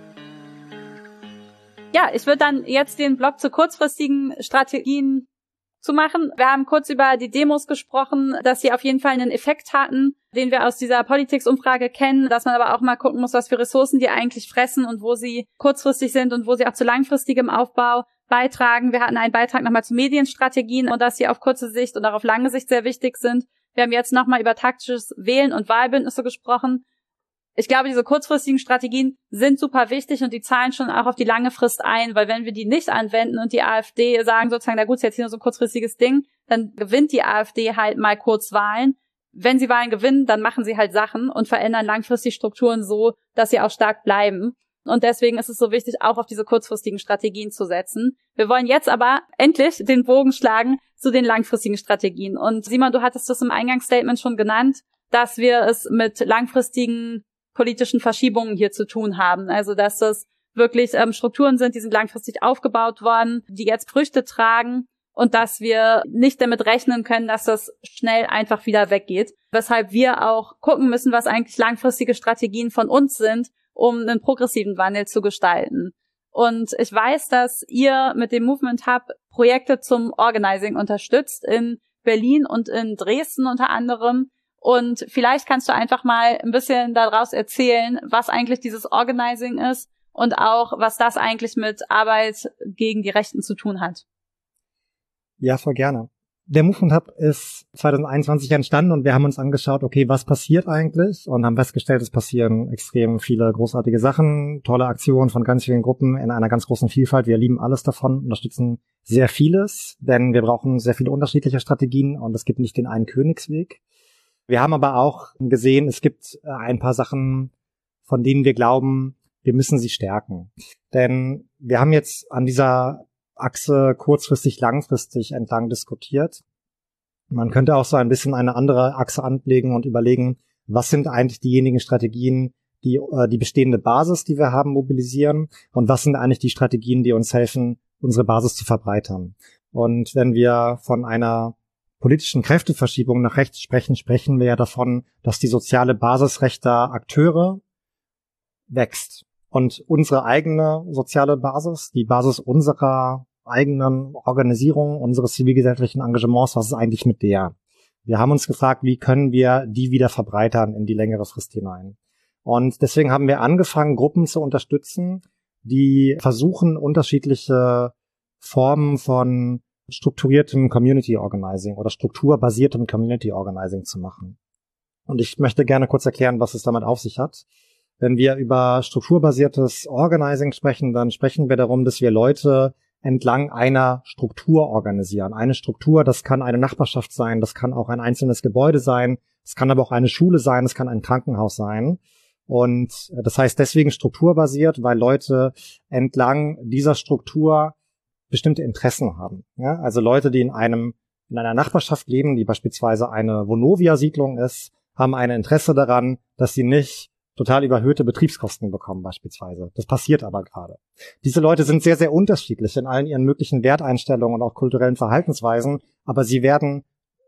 Ja, ich würde dann jetzt den Blog zu kurzfristigen Strategien zu machen. Wir haben kurz über die Demos gesprochen, dass sie auf jeden Fall einen Effekt hatten, den wir aus dieser Politics-Umfrage kennen, dass man aber auch mal gucken muss, was für Ressourcen die eigentlich fressen und wo sie kurzfristig sind und wo sie auch zu langfristigem Aufbau beitragen. Wir hatten einen Beitrag nochmal zu Medienstrategien und dass sie auf kurze Sicht und auch auf lange Sicht sehr wichtig sind. Wir haben jetzt nochmal über taktisches Wählen und Wahlbündnisse gesprochen. Ich glaube, diese kurzfristigen Strategien sind super wichtig und die zahlen schon auch auf die lange Frist ein, weil wenn wir die nicht anwenden und die AfD sagen sozusagen, na gut, ist jetzt hier nur so ein kurzfristiges Ding, dann gewinnt die AfD halt mal kurz Wahlen. Wenn sie Wahlen gewinnen, dann machen sie halt Sachen und verändern langfristig Strukturen so, dass sie auch stark bleiben. Und deswegen ist es so wichtig, auch auf diese kurzfristigen Strategien zu setzen. Wir wollen jetzt aber endlich den Bogen schlagen zu den langfristigen Strategien. Und Simon, du hattest das im Eingangsstatement schon genannt, dass wir es mit langfristigen politischen Verschiebungen hier zu tun haben. Also dass das wirklich Strukturen sind, die sind langfristig aufgebaut worden, die jetzt Früchte tragen und dass wir nicht damit rechnen können, dass das schnell einfach wieder weggeht. Weshalb wir auch gucken müssen, was eigentlich langfristige Strategien von uns sind, um einen progressiven Wandel zu gestalten. Und ich weiß, dass ihr mit dem Movement Hub Projekte zum Organizing unterstützt, in Berlin und in Dresden unter anderem. Und vielleicht kannst du einfach mal ein bisschen daraus erzählen, was eigentlich dieses Organizing ist und auch, was das eigentlich mit Arbeit gegen die Rechten zu tun hat. Ja, voll gerne. Der Movement Hub ist 2021 entstanden und wir haben uns angeschaut, okay, was passiert eigentlich? Und haben festgestellt, es passieren extrem viele großartige Sachen, tolle Aktionen von ganz vielen Gruppen in einer ganz großen Vielfalt. Wir lieben alles davon, unterstützen sehr vieles, denn wir brauchen sehr viele unterschiedliche Strategien und es gibt nicht den einen Königsweg. Wir haben aber auch gesehen, es gibt ein paar Sachen, von denen wir glauben, wir müssen sie stärken. Denn wir haben jetzt an dieser Achse kurzfristig, langfristig entlang diskutiert. Man könnte auch so ein bisschen eine andere Achse anlegen und überlegen, was sind eigentlich diejenigen Strategien, die die bestehende Basis, die wir haben, mobilisieren und was sind eigentlich die Strategien, die uns helfen, unsere Basis zu verbreitern. Und wenn wir von einer politischen Kräfteverschiebung nach rechts sprechen, sprechen wir ja davon, dass die soziale Basis rechter Akteure wächst. Und unsere eigene soziale Basis, die Basis unserer eigenen Organisierung, unseres zivilgesellschaftlichen Engagements, was ist eigentlich mit der? Wir haben uns gefragt, wie können wir die wieder verbreitern in die längere Frist hinein? Und deswegen haben wir angefangen, Gruppen zu unterstützen, die versuchen, unterschiedliche Formen von strukturiertem Community Organizing oder strukturbasiertem Community Organizing zu machen. Und ich möchte gerne kurz erklären, was es damit auf sich hat. Wenn wir über strukturbasiertes Organizing sprechen, dann sprechen wir darum, dass wir Leute entlang einer Struktur organisieren. Eine Struktur, das kann eine Nachbarschaft sein, das kann auch ein einzelnes Gebäude sein, es kann aber auch eine Schule sein, es kann ein Krankenhaus sein. Und das heißt deswegen strukturbasiert, weil Leute entlang dieser Struktur bestimmte Interessen haben. Ja? Also Leute, die in einer Nachbarschaft leben, die beispielsweise eine Vonovia-Siedlung ist, haben ein Interesse daran, dass sie nicht total überhöhte Betriebskosten bekommen beispielsweise. Das passiert aber gerade. Diese Leute sind sehr, sehr unterschiedlich in allen ihren möglichen Werteinstellungen und auch kulturellen Verhaltensweisen, aber sie haben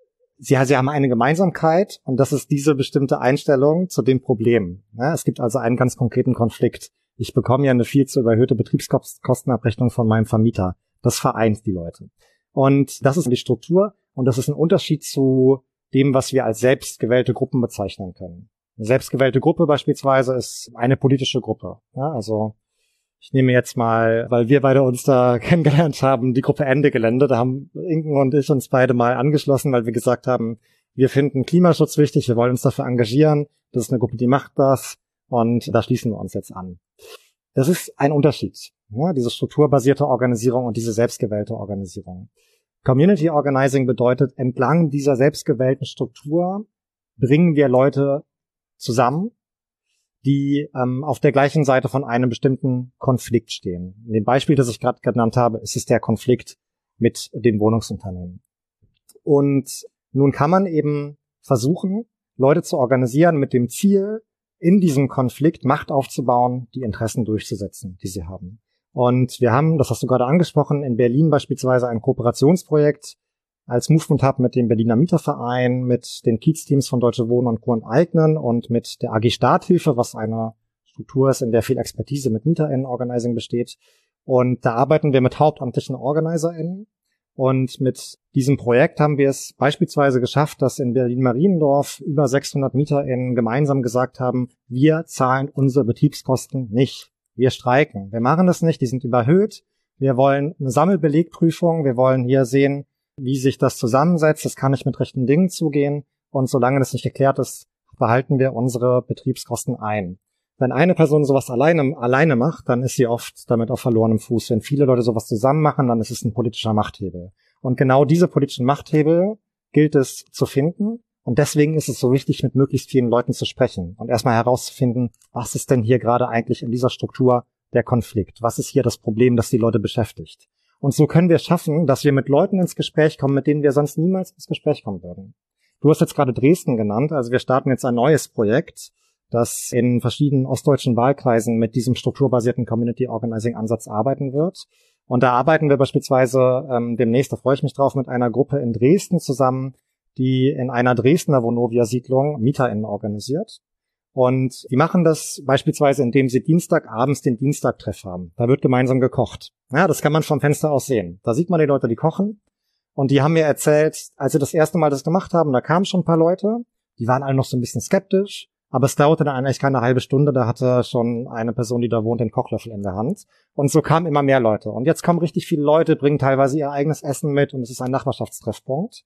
eine Gemeinsamkeit und das ist diese bestimmte Einstellung zu dem Problem. Ja? Es gibt also einen ganz konkreten Konflikt. Ich bekomme ja eine viel zu überhöhte Betriebskostenabrechnung von meinem Vermieter. Das vereint die Leute. Und das ist die Struktur und das ist ein Unterschied zu dem, was wir als selbstgewählte Gruppen bezeichnen können. Eine selbstgewählte Gruppe beispielsweise ist eine politische Gruppe. Ja, also ich nehme jetzt mal, weil wir beide uns da kennengelernt haben, die Gruppe Ende Gelände. Da haben Inken und ich uns beide mal angeschlossen, weil wir gesagt haben, wir finden Klimaschutz wichtig, wir wollen uns dafür engagieren. Das ist eine Gruppe, die macht das und da schließen wir uns jetzt an. Das ist ein Unterschied, ja, diese strukturbasierte Organisierung und diese selbstgewählte Organisierung. Community Organizing bedeutet, entlang dieser selbstgewählten Struktur bringen wir Leute zusammen, die auf der gleichen Seite von einem bestimmten Konflikt stehen. In dem Beispiel, das ich gerade genannt habe, ist es der Konflikt mit den Wohnungsunternehmen. Und nun kann man eben versuchen, Leute zu organisieren mit dem Ziel, in diesem Konflikt Macht aufzubauen, die Interessen durchzusetzen, die sie haben. Und wir haben, das hast du gerade angesprochen, in Berlin beispielsweise ein Kooperationsprojekt als Movement Hub mit dem Berliner Mieterverein, mit den Kiez-Teams von Deutsche Wohnen und Co. enteignen und mit der AG Starthilfe, was eine Struktur ist, in der viel Expertise mit MieterInnen-Organizing besteht. Und da arbeiten wir mit hauptamtlichen OrganizerInnen. Und mit diesem Projekt haben wir es beispielsweise geschafft, dass in Berlin-Mariendorf über 600 MieterInnen gemeinsam gesagt haben, wir zahlen unsere Betriebskosten nicht. Wir streiken. Wir machen das nicht, die sind überhöht. Wir wollen eine Sammelbelegprüfung. Wir wollen hier sehen, wie sich das zusammensetzt. Das kann nicht mit rechten Dingen zugehen. Und solange das nicht geklärt ist, behalten wir unsere Betriebskosten ein. Wenn eine Person sowas alleine macht, dann ist sie oft damit auf verlorenem Fuß. Wenn viele Leute sowas zusammen machen, dann ist es ein politischer Machthebel. Und genau diese politischen Machthebel gilt es zu finden. Und deswegen ist es so wichtig, mit möglichst vielen Leuten zu sprechen und erstmal herauszufinden, was ist denn hier gerade eigentlich in dieser Struktur der Konflikt? Was ist hier das Problem, das die Leute beschäftigt? Und so können wir schaffen, dass wir mit Leuten ins Gespräch kommen, mit denen wir sonst niemals ins Gespräch kommen würden. Du hast jetzt gerade Dresden genannt. Also wir starten jetzt ein neues Projekt, das in verschiedenen ostdeutschen Wahlkreisen mit diesem strukturbasierten Community Organizing Ansatz arbeiten wird. Und da arbeiten wir beispielsweise demnächst, da freue ich mich drauf, mit einer Gruppe in Dresden zusammen, die in einer Dresdner Vonovia-Siedlung MieterInnen organisiert. Und die machen das beispielsweise, indem sie Dienstagabends den Dienstagtreff haben. Da wird gemeinsam gekocht. Ja, das kann man vom Fenster aus sehen. Da sieht man die Leute, die kochen. Und die haben mir erzählt, als sie das erste Mal das gemacht haben, da kamen schon ein paar Leute. Die waren alle noch so ein bisschen skeptisch. Aber es dauerte dann eigentlich keine halbe Stunde. Da hatte schon eine Person, die da wohnt, den Kochlöffel in der Hand. Und so kamen immer mehr Leute. Und jetzt kommen richtig viele Leute, bringen teilweise ihr eigenes Essen mit. Und es ist ein Nachbarschaftstreffpunkt.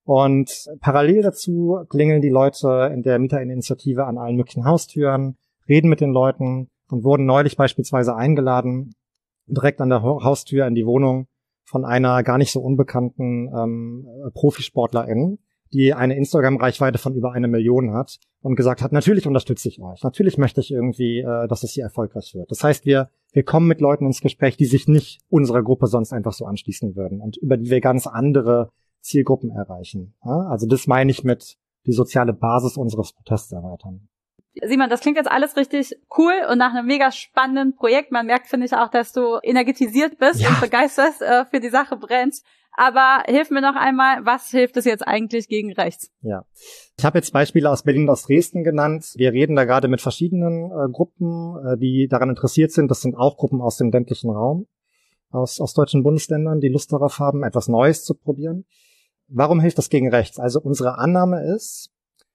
Und parallel dazu klingeln die Leute in der MieterInneninitiative an allen möglichen Haustüren, reden mit den Leuten und wurden neulich beispielsweise eingeladen, direkt an der Haustür in die Wohnung von einer gar nicht so unbekannten Profisportlerin, die eine Instagram-Reichweite von über 1 Million hat und gesagt hat, natürlich unterstütze ich euch, natürlich möchte ich irgendwie, dass es hier erfolgreich wird. Das heißt, wir kommen mit Leuten ins Gespräch, die sich nicht unserer Gruppe sonst einfach so anschließen würden und über die wir ganz andere Zielgruppen erreichen. Ja, also das meine ich mit die soziale Basis unseres Protests erweitern. Simon, das klingt jetzt alles richtig cool und nach einem mega spannenden Projekt. Man merkt, finde ich, auch, dass du energetisiert bist und begeistert für die Sache brennst. Aber hilf mir noch einmal, was hilft es jetzt eigentlich gegen rechts? Ja, ich habe jetzt Beispiele aus Berlin und aus Dresden genannt. Wir reden da gerade mit verschiedenen Gruppen, die daran interessiert sind. Das sind auch Gruppen aus dem ländlichen Raum, aus deutschen Bundesländern, die Lust darauf haben, etwas Neues zu probieren. Warum hilft das gegen rechts? Also unsere Annahme ist,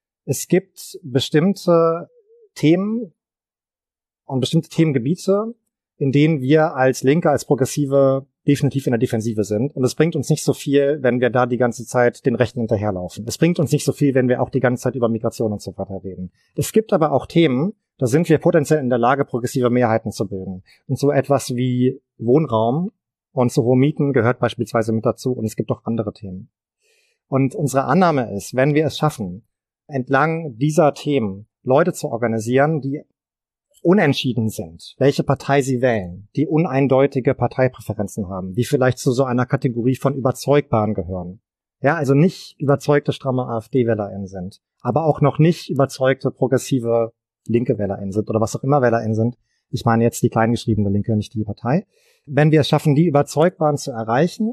es gibt bestimmte Themen und bestimmte Themengebiete, in denen wir als Linke, als Progressive definitiv in der Defensive sind. Und es bringt uns nicht so viel, wenn wir da die ganze Zeit den Rechten hinterherlaufen. Es bringt uns nicht so viel, wenn wir auch die ganze Zeit über Migration und so weiter reden. Es gibt aber auch Themen, da sind wir potenziell in der Lage, progressive Mehrheiten zu bilden. Und so etwas wie Wohnraum und so hohe Mieten gehört beispielsweise mit dazu. Und es gibt auch andere Themen. Und unsere Annahme ist, wenn wir es schaffen, entlang dieser Themen Leute zu organisieren, die unentschieden sind, welche Partei sie wählen, die uneindeutige Parteipräferenzen haben, die vielleicht zu so einer Kategorie von Überzeugbaren gehören. Ja, also nicht überzeugte, stramme AfD-WählerInnen sind, aber auch noch nicht überzeugte, progressive, linke WählerInnen sind oder was auch immer WählerInnen sind. Ich meine jetzt die kleingeschriebene Linke, nicht die Partei. Wenn wir es schaffen, die Überzeugbaren zu erreichen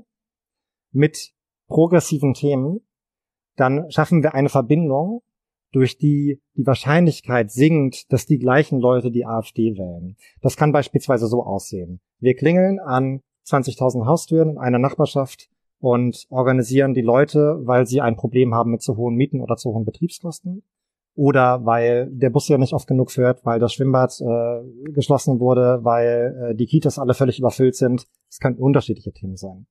mit progressiven Themen, dann schaffen wir eine Verbindung, durch die Wahrscheinlichkeit sinkt, dass die gleichen Leute die AfD wählen. Das kann beispielsweise so aussehen. Wir klingeln an 20.000 Haustüren in einer Nachbarschaft und organisieren die Leute, weil sie ein Problem haben mit zu hohen Mieten oder zu hohen Betriebskosten. oder weil der Bus ja nicht oft genug fährt, weil das Schwimmbad geschlossen wurde, weil die Kitas alle völlig überfüllt sind. Es können unterschiedliche Themen sein.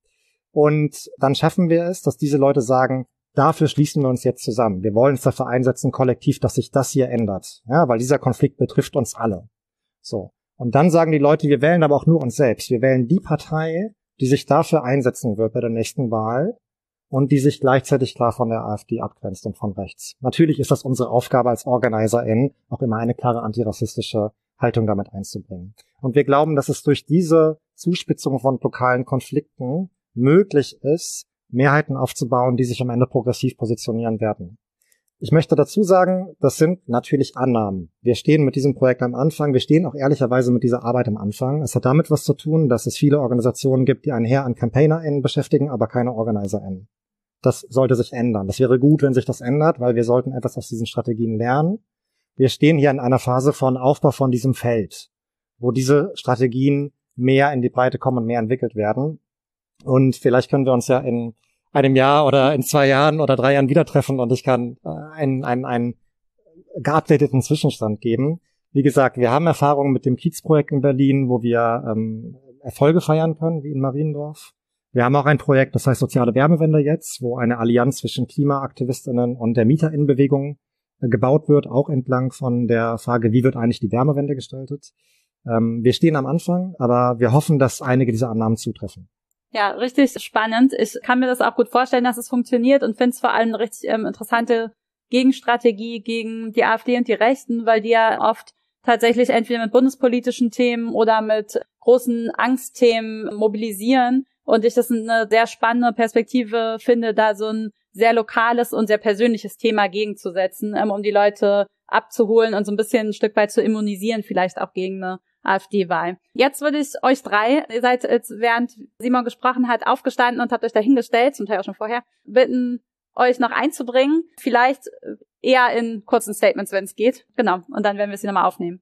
Und dann schaffen wir es, dass diese Leute sagen, dafür schließen wir uns jetzt zusammen. Wir wollen uns dafür einsetzen, kollektiv, dass sich das hier ändert. Ja, weil dieser Konflikt betrifft uns alle. So. Und dann sagen die Leute, wir wählen aber auch nur uns selbst. Wir wählen die Partei, die sich dafür einsetzen wird bei der nächsten Wahl und die sich gleichzeitig klar von der AfD abgrenzt und von rechts. Natürlich ist das unsere Aufgabe als OrganizerInnen, auch immer eine klare antirassistische Haltung damit einzubringen. Und wir glauben, dass es durch diese Zuspitzung von lokalen Konflikten möglich ist, Mehrheiten aufzubauen, die sich am Ende progressiv positionieren werden. Ich möchte dazu sagen, das sind natürlich Annahmen. Wir stehen mit diesem Projekt am Anfang, wir stehen auch ehrlicherweise mit dieser Arbeit am Anfang. Es hat damit was zu tun, dass es viele Organisationen gibt, die ein Heer an CampaignerInnen beschäftigen, aber keine OrganizerInnen. Das sollte sich ändern. Das wäre gut, wenn sich das ändert, weil wir sollten etwas aus diesen Strategien lernen. Wir stehen hier in einer Phase von Aufbau von diesem Feld, wo diese Strategien mehr in die Breite kommen und mehr entwickelt werden. Und vielleicht können wir uns ja in einem Jahr oder in 2 Jahren oder 3 Jahren wieder treffen und ich kann einen geupdateten Zwischenstand geben. Wie gesagt, wir haben Erfahrungen mit dem Kiezprojekt in Berlin, wo wir Erfolge feiern können, wie in Mariendorf. Wir haben auch ein Projekt, das heißt Soziale Wärmewende jetzt, wo eine Allianz zwischen KlimaaktivistInnen und der MieterInnenbewegung gebaut wird, auch entlang von der Frage, wie wird eigentlich die Wärmewende gestaltet. Wir stehen am Anfang, aber wir hoffen, dass einige dieser Annahmen zutreffen. Ja, richtig spannend. Ich kann mir das auch gut vorstellen, dass es funktioniert und finde es vor allem eine richtig interessante Gegenstrategie gegen die AfD und die Rechten, weil die ja oft tatsächlich entweder mit bundespolitischen Themen oder mit großen Angstthemen mobilisieren. Und ich das eine sehr spannende Perspektive finde, da so ein sehr lokales und sehr persönliches Thema gegenzusetzen, um die Leute abzuholen und so ein bisschen ein Stück weit zu immunisieren, vielleicht auch gegen eine AfD-Wahl. Jetzt würde ich euch drei, ihr seid jetzt, während Simon gesprochen hat, aufgestanden und habt euch dahingestellt, zum Teil auch schon vorher, bitten, euch noch einzubringen. Vielleicht eher in kurzen Statements, wenn es geht. Genau. Und dann werden wir sie nochmal aufnehmen.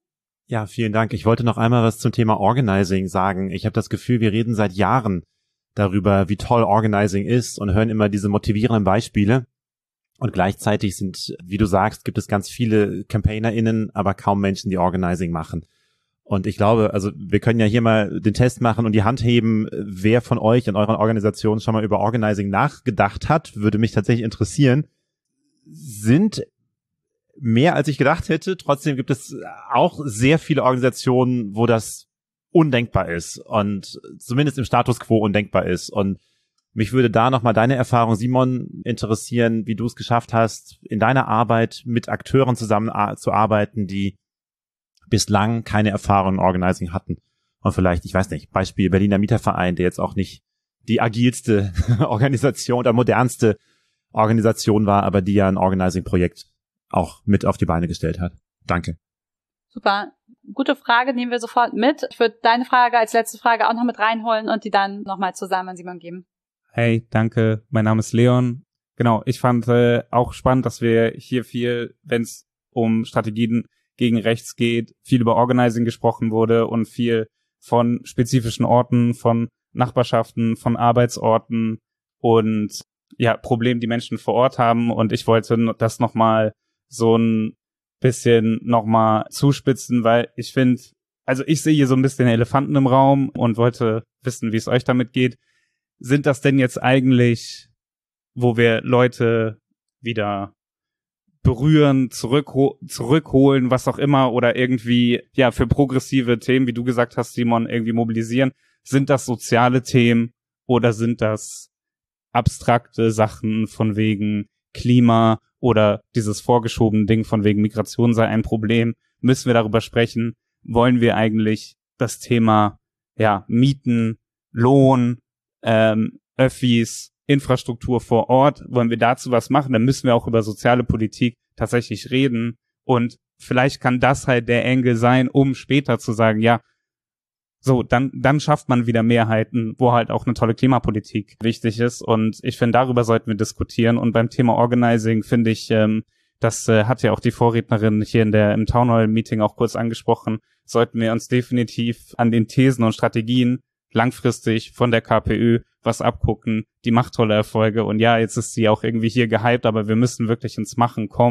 Ja, vielen Dank. Ich wollte noch einmal was zum Thema Organizing sagen. Ich habe das Gefühl, wir reden seit Jahren darüber, wie toll Organizing ist und hören immer diese motivierenden Beispiele. Und gleichzeitig sind, wie du sagst, gibt es ganz viele CampaignerInnen, aber kaum Menschen, die Organizing machen. Und ich glaube, also wir können ja hier mal den Test machen und die Hand heben, wer von euch in euren Organisationen schon mal über Organizing nachgedacht hat, würde mich tatsächlich interessieren. Sind mehr als ich gedacht hätte. Trotzdem gibt es auch sehr viele Organisationen, wo das undenkbar ist und zumindest im Status quo undenkbar ist. Und mich würde da nochmal deine Erfahrung, Simon, interessieren, wie du es geschafft hast, in deiner Arbeit mit Akteuren zusammenzuarbeiten, die bislang keine Erfahrung in Organizing hatten. Und vielleicht, ich weiß nicht, Beispiel Berliner Mieterverein, der jetzt auch nicht die agilste Organisation oder modernste Organisation war, aber die ja ein Organizing-Projekt auch mit auf die Beine gestellt hat. Danke. Super. Gute Frage, nehmen wir sofort mit. Ich würde deine Frage als letzte Frage auch noch mit reinholen und die dann nochmal zusammen an Simon geben. Hey, danke. Mein Name ist Leon. Genau, ich fand auch spannend, dass wir hier viel, wenn es um Strategien gegen rechts geht, viel über Organizing gesprochen wurde und viel von spezifischen Orten, von Nachbarschaften, von Arbeitsorten und ja, Problemen, die Menschen vor Ort haben. Und ich wollte das nochmal so ein bisschen nochmal zuspitzen, weil ich finde, also ich sehe hier so ein bisschen Elefanten im Raum und wollte wissen, wie es euch damit geht. Sind das denn jetzt eigentlich, wo wir Leute wieder berühren, zurückholen, was auch immer, oder irgendwie, ja, für progressive Themen, wie du gesagt hast, Simon, irgendwie mobilisieren? Sind das soziale Themen oder sind das abstrakte Sachen von wegen Klima oder dieses vorgeschobene Ding von wegen Migration sei ein Problem? Müssen wir darüber sprechen? Wollen wir eigentlich das Thema, ja, Mieten, Lohn, Öffis, Infrastruktur vor Ort, wollen wir dazu was machen, dann müssen wir auch über soziale Politik tatsächlich reden und vielleicht kann das halt der Engel sein, um später zu sagen, ja, so, dann schafft man wieder Mehrheiten, wo halt auch eine tolle Klimapolitik wichtig ist und ich finde, darüber sollten wir diskutieren und beim Thema Organizing finde ich, das hat ja auch die Vorrednerin hier im Townhall-Meeting auch kurz angesprochen, sollten wir uns definitiv an den Thesen und Strategien langfristig von der KPÖ was abgucken, die macht tolle Erfolge und ja, jetzt ist sie auch irgendwie hier gehypt, aber wir müssen wirklich ins Machen kommen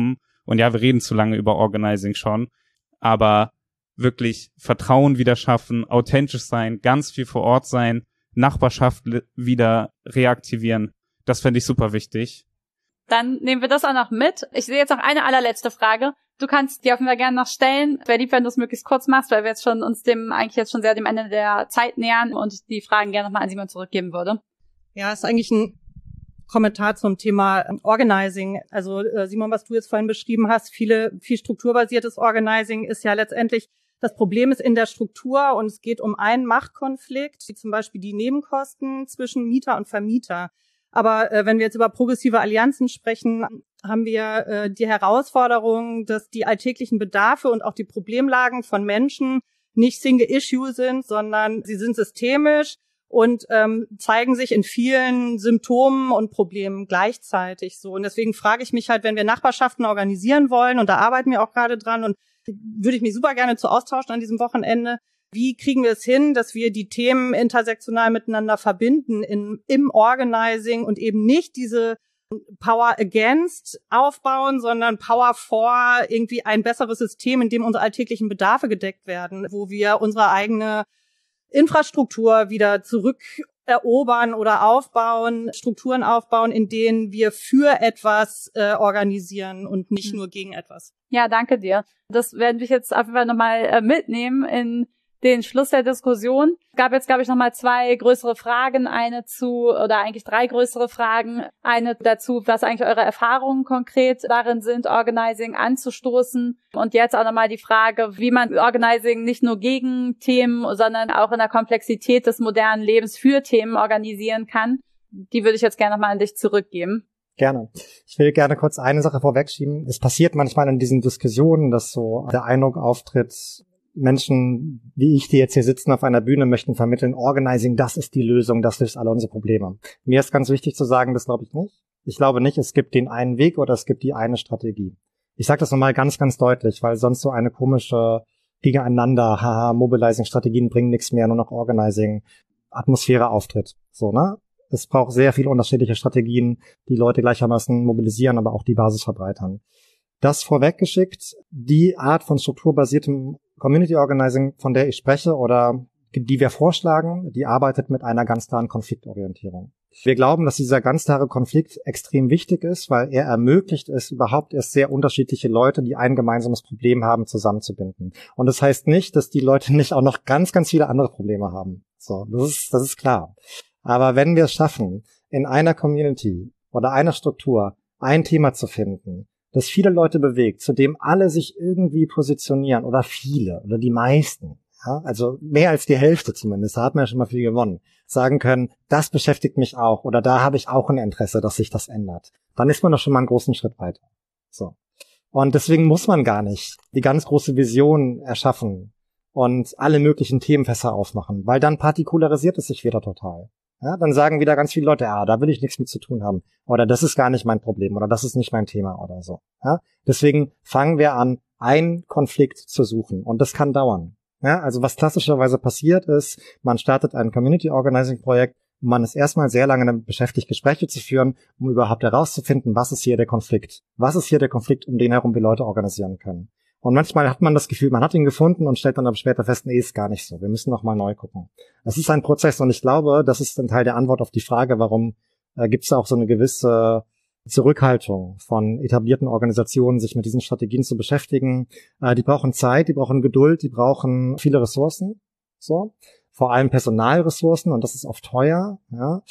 Und ja, wir reden zu lange über Organizing schon, aber wirklich Vertrauen wieder schaffen, authentisch sein, ganz viel vor Ort sein, Nachbarschaft wieder reaktivieren. Das fände ich super wichtig. Dann nehmen wir das auch noch mit. Ich sehe jetzt noch eine allerletzte Frage. Du kannst die auf jeden Fall gerne noch stellen. Wäre lieb, wenn du es möglichst kurz machst, weil wir jetzt schon uns eigentlich jetzt schon sehr dem Ende der Zeit nähern und ich die Fragen gerne nochmal an Simon zurückgeben würde. Ja, ist eigentlich ein Kommentar zum Thema Organizing. Also Simon, was du jetzt vorhin beschrieben hast, viel strukturbasiertes Organizing ist ja letztendlich, das Problem ist in der Struktur und es geht um einen Machtkonflikt, wie zum Beispiel die Nebenkosten zwischen Mieter und Vermieter. Aber wenn wir jetzt über progressive Allianzen sprechen, haben wir die Herausforderung, dass die alltäglichen Bedarfe und auch die Problemlagen von Menschen nicht Single Issue sind, sondern sie sind systemisch und zeigen sich in vielen Symptomen und Problemen gleichzeitig so. Und deswegen frage ich mich halt, wenn wir Nachbarschaften organisieren wollen, und da arbeiten wir auch gerade dran, und würde ich mich super gerne zu austauschen an diesem Wochenende, wie kriegen wir es hin, dass wir die Themen intersektional miteinander verbinden im Organizing und eben nicht diese Power Against aufbauen, sondern Power for irgendwie ein besseres System, in dem unsere alltäglichen Bedarfe gedeckt werden, wo wir unsere eigene Infrastruktur wieder zurückerobern oder aufbauen, Strukturen aufbauen, in denen wir für etwas organisieren und nicht nur gegen etwas. Ja, danke dir. Das werden wir jetzt auf jeden Fall nochmal mitnehmen in den Schluss der Diskussion. Es gab jetzt, glaube ich, nochmal 2 größere Fragen, eigentlich 3 größere Fragen. Eine dazu, was eigentlich eure Erfahrungen konkret darin sind, Organizing anzustoßen. Und jetzt auch nochmal die Frage, wie man Organizing nicht nur gegen Themen, sondern auch in der Komplexität des modernen Lebens für Themen organisieren kann. Die würde ich jetzt gerne nochmal an dich zurückgeben. Gerne. Ich will gerne kurz eine Sache vorwegschieben. Es passiert manchmal in diesen Diskussionen, dass so der Eindruck auftritt, Menschen wie ich, die jetzt hier sitzen auf einer Bühne, möchten vermitteln, Organizing, das ist die Lösung, das löst alle unsere Probleme. Mir ist ganz wichtig zu sagen, das glaube ich nicht. Ich glaube nicht, es gibt den einen Weg oder es gibt die eine Strategie. Ich sage das nochmal ganz, ganz deutlich, weil sonst so eine komische Gegeneinander, Mobilizing-Strategien bringen nichts mehr, nur noch Organizing-Atmosphäre auftritt. So, ne? Es braucht sehr viele unterschiedliche Strategien, die Leute gleichermaßen mobilisieren, aber auch die Basis verbreitern. Das vorweggeschickt, die Art von strukturbasiertem Community Organizing, von der ich spreche oder die wir vorschlagen, die arbeitet mit einer ganz klaren Konfliktorientierung. Wir glauben, dass dieser ganz klare Konflikt extrem wichtig ist, weil er ermöglicht es, überhaupt erst sehr unterschiedliche Leute, die ein gemeinsames Problem haben, zusammenzubinden. Und das heißt nicht, dass die Leute nicht auch noch ganz, ganz viele andere Probleme haben. So, das ist klar. Aber wenn wir es schaffen, in einer Community oder einer Struktur ein Thema zu finden, das viele Leute bewegt, zu dem alle sich irgendwie positionieren oder viele oder die meisten, ja, also mehr als die Hälfte zumindest, da hat man ja schon mal viel gewonnen, sagen können, das beschäftigt mich auch oder da habe ich auch ein Interesse, dass sich das ändert. Dann ist man doch schon mal einen großen Schritt weiter. So. Und deswegen muss man gar nicht die ganz große Vision erschaffen und alle möglichen Themenfässer aufmachen, weil dann partikularisiert es sich wieder total. Ja, dann sagen wieder ganz viele Leute, da will ich nichts mit zu tun haben. Oder das ist gar nicht mein Problem. Oder das ist nicht mein Thema oder so. Ja, deswegen fangen wir an, einen Konflikt zu suchen. Und das kann dauern. Ja, also was klassischerweise passiert ist, man startet ein Community Organizing Projekt. Man ist erstmal sehr lange damit beschäftigt, Gespräche zu führen, um überhaupt herauszufinden, was ist hier der Konflikt? Was ist hier der Konflikt, um den herum wir Leute organisieren können? Und manchmal hat man das Gefühl, man hat ihn gefunden und stellt dann aber später fest, nee, ist gar nicht so. Wir müssen noch mal neu gucken. Das ist ein Prozess und ich glaube, das ist ein Teil der Antwort auf die Frage, warum gibt es auch so eine gewisse Zurückhaltung von etablierten Organisationen, sich mit diesen Strategien zu beschäftigen. Die brauchen Zeit, die brauchen Geduld, die brauchen viele Ressourcen, so, vor allem Personalressourcen und das ist oft teuer, ja.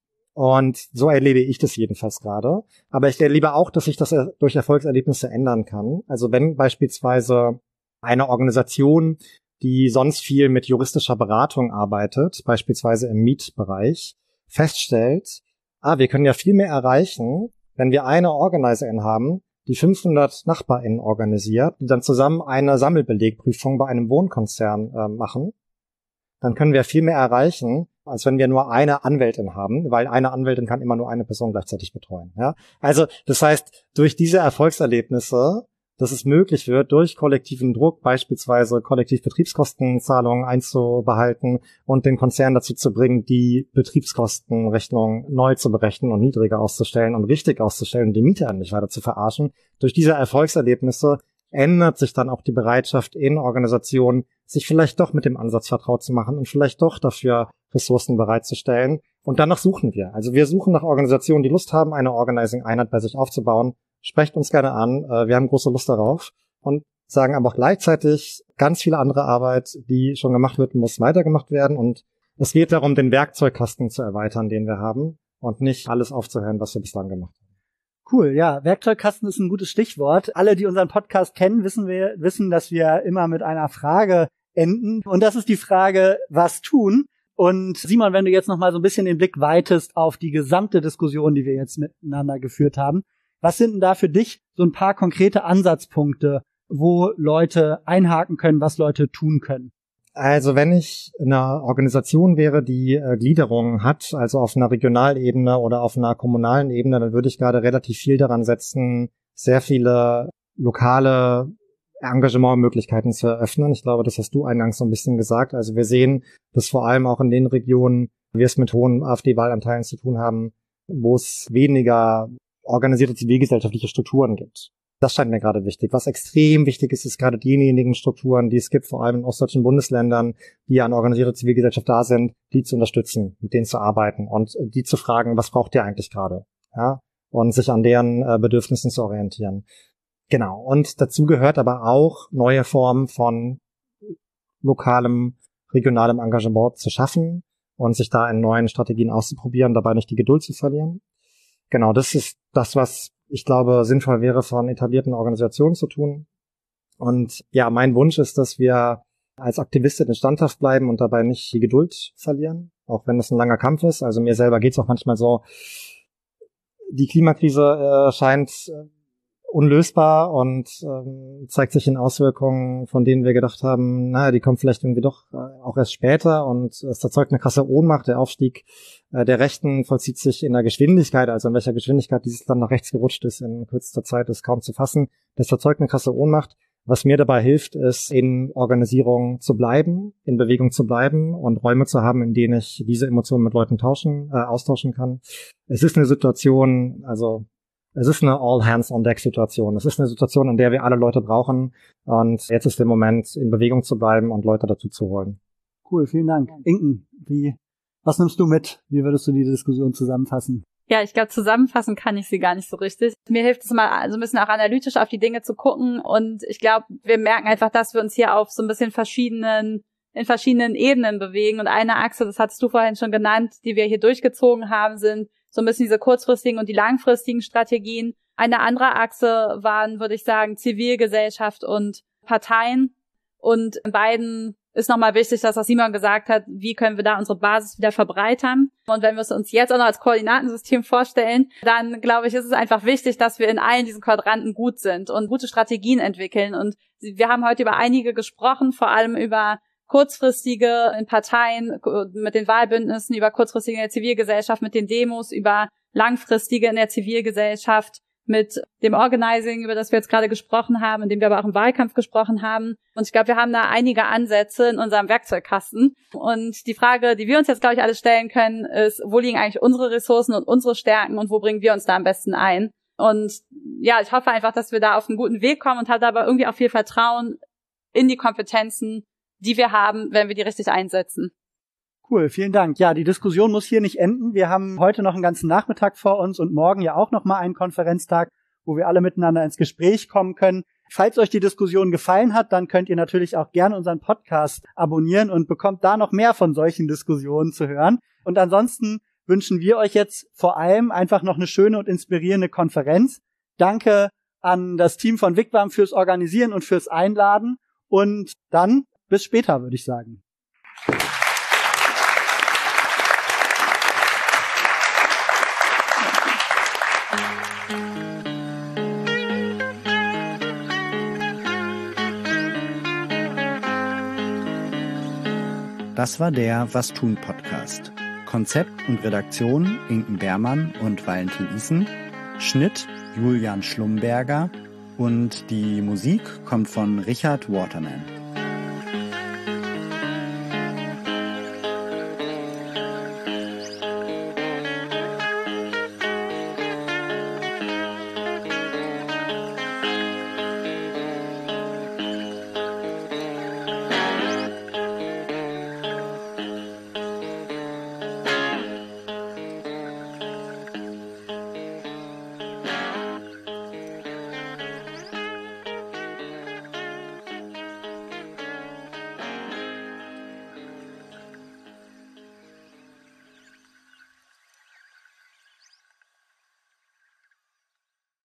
Und so erlebe ich das jedenfalls gerade. Aber ich erlebe auch, dass sich das durch Erfolgserlebnisse ändern kann. Also wenn beispielsweise eine Organisation, die sonst viel mit juristischer Beratung arbeitet, beispielsweise im Mietbereich, feststellt, wir können ja viel mehr erreichen, wenn wir eine Organizerin haben, die 500 NachbarInnen organisiert, die dann zusammen eine Sammelbelegprüfung bei einem Wohnkonzern machen, dann können wir viel mehr erreichen, als wenn wir nur eine Anwältin haben, weil eine Anwältin kann immer nur eine Person gleichzeitig betreuen. Ja? Also das heißt, durch diese Erfolgserlebnisse dass es möglich wird, durch kollektiven Druck beispielsweise Kollektivbetriebskostenzahlungen einzubehalten und den Konzern dazu zu bringen, die Betriebskostenrechnung neu zu berechnen und niedriger auszustellen und richtig auszustellen und die Mieter nicht weiter zu verarschen. Durch diese Erfolgserlebnisse ändert sich dann auch die Bereitschaft in Organisationen, sich vielleicht doch mit dem Ansatz vertraut zu machen und vielleicht doch dafür Ressourcen bereitzustellen. Und danach suchen wir. Also wir suchen nach Organisationen, die Lust haben, eine Organizing-Einheit bei sich aufzubauen. Sprecht uns gerne an. Wir haben große Lust darauf und sagen aber auch gleichzeitig, ganz viele andere Arbeit, die schon gemacht wird, muss weitergemacht werden. Und es geht darum, den Werkzeugkasten zu erweitern, den wir haben und nicht alles aufzuhören, was wir bislang gemacht haben. Cool, ja, Werkzeugkasten ist ein gutes Stichwort. Alle, die unseren Podcast kennen, wissen, dass wir immer mit einer Frage enden. Und das ist die Frage, was tun? Und Simon, wenn du jetzt noch mal so ein bisschen den Blick weitest auf die gesamte Diskussion, die wir jetzt miteinander geführt haben, was sind denn da für dich so ein paar konkrete Ansatzpunkte, wo Leute einhaken können, was Leute tun können? Also wenn ich in einer Organisation wäre, die Gliederungen hat, also auf einer Regionalebene oder auf einer kommunalen Ebene, dann würde ich gerade relativ viel daran setzen, sehr viele lokale Engagementmöglichkeiten zu eröffnen. Ich glaube, das hast du eingangs so ein bisschen gesagt. Also wir sehen, dass vor allem auch in den Regionen wir es mit hohen AfD-Wahlanteilen zu tun haben, wo es weniger organisierte zivilgesellschaftliche Strukturen gibt. Das scheint mir gerade wichtig. Was extrem wichtig ist, ist gerade diejenigen Strukturen, die es gibt, vor allem in ostdeutschen Bundesländern, die an organisierte Zivilgesellschaft da sind, die zu unterstützen, mit denen zu arbeiten und die zu fragen, was braucht ihr eigentlich gerade? Ja? Und sich an deren Bedürfnissen zu orientieren. Genau. Und dazu gehört aber auch, neue Formen von lokalem, regionalem Engagement zu schaffen und sich da in neuen Strategien auszuprobieren, dabei nicht die Geduld zu verlieren. Genau, das ist das, was ich glaube, sinnvoll wäre, von etablierten Organisationen zu tun. Und ja, mein Wunsch ist, dass wir als Aktivistinnen standhaft bleiben und dabei nicht die Geduld verlieren, auch wenn das ein langer Kampf ist. Also mir selber geht's auch manchmal so, die Klimakrise scheint unlösbar und zeigt sich in Auswirkungen, von denen wir gedacht haben, naja, die kommen vielleicht irgendwie doch auch erst später und es erzeugt eine krasse Ohnmacht. Der Aufstieg der Rechten vollzieht sich in der Geschwindigkeit, also in welcher Geschwindigkeit dieses Land nach rechts gerutscht ist in kürzester Zeit, ist kaum zu fassen. Das erzeugt eine krasse Ohnmacht. Was mir dabei hilft, ist, in Organisierung zu bleiben, in Bewegung zu bleiben und Räume zu haben, in denen ich diese Emotionen mit Leuten austauschen kann. Es ist eine Situation, also es ist eine All-Hands-on-Deck-Situation. Es ist eine Situation, in der wir alle Leute brauchen. Und jetzt ist der Moment, in Bewegung zu bleiben und Leute dazu zu holen. Cool, vielen Dank. Inken, was nimmst du mit? Wie würdest du die Diskussion zusammenfassen? Ja, ich glaube, zusammenfassen kann ich sie gar nicht so richtig. Mir hilft es mal, so ein bisschen auch analytisch auf die Dinge zu gucken. Und ich glaube, wir merken einfach, dass wir uns hier auf so ein bisschen in verschiedenen Ebenen bewegen. Und eine Achse, das hattest du vorhin schon genannt, die wir hier durchgezogen haben, sind so ein bisschen diese kurzfristigen und die langfristigen Strategien. Eine andere Achse waren, würde ich sagen, Zivilgesellschaft und Parteien. Und in beiden ist nochmal wichtig, dass was Simon gesagt hat, wie können wir da unsere Basis wieder verbreitern. Und wenn wir es uns jetzt auch noch als Koordinatensystem vorstellen, dann glaube ich, ist es einfach wichtig, dass wir in allen diesen Quadranten gut sind und gute Strategien entwickeln. Und wir haben heute über einige gesprochen, vor allem über kurzfristige in Parteien, mit den Wahlbündnissen, über kurzfristige in der Zivilgesellschaft, mit den Demos, über langfristige in der Zivilgesellschaft, mit dem Organizing, über das wir jetzt gerade gesprochen haben, in dem wir aber auch im Wahlkampf gesprochen haben. Und ich glaube, wir haben da einige Ansätze in unserem Werkzeugkasten. Und die Frage, die wir uns jetzt, glaube ich, alle stellen können, ist, wo liegen eigentlich unsere Ressourcen und unsere Stärken und wo bringen wir uns da am besten ein? Und ja, ich hoffe einfach, dass wir da auf einen guten Weg kommen und habe aber irgendwie auch viel Vertrauen in die Kompetenzen, die wir haben, wenn wir die richtig einsetzen. Cool, vielen Dank. Ja, die Diskussion muss hier nicht enden. Wir haben heute noch einen ganzen Nachmittag vor uns und morgen ja auch noch mal einen Konferenztag, wo wir alle miteinander ins Gespräch kommen können. Falls euch die Diskussion gefallen hat, dann könnt ihr natürlich auch gerne unseren Podcast abonnieren und bekommt da noch mehr von solchen Diskussionen zu hören. Und ansonsten wünschen wir euch jetzt vor allem einfach noch eine schöne und inspirierende Konferenz. Danke an das Team von Wigwam fürs Organisieren und fürs Einladen. Und dann bis später, würde ich sagen. Das war der Was tun Podcast. Konzept und Redaktion Inken Beermann und Valentin Isen. Schnitt Julian Schlumberger. Und die Musik kommt von Richard Waterman.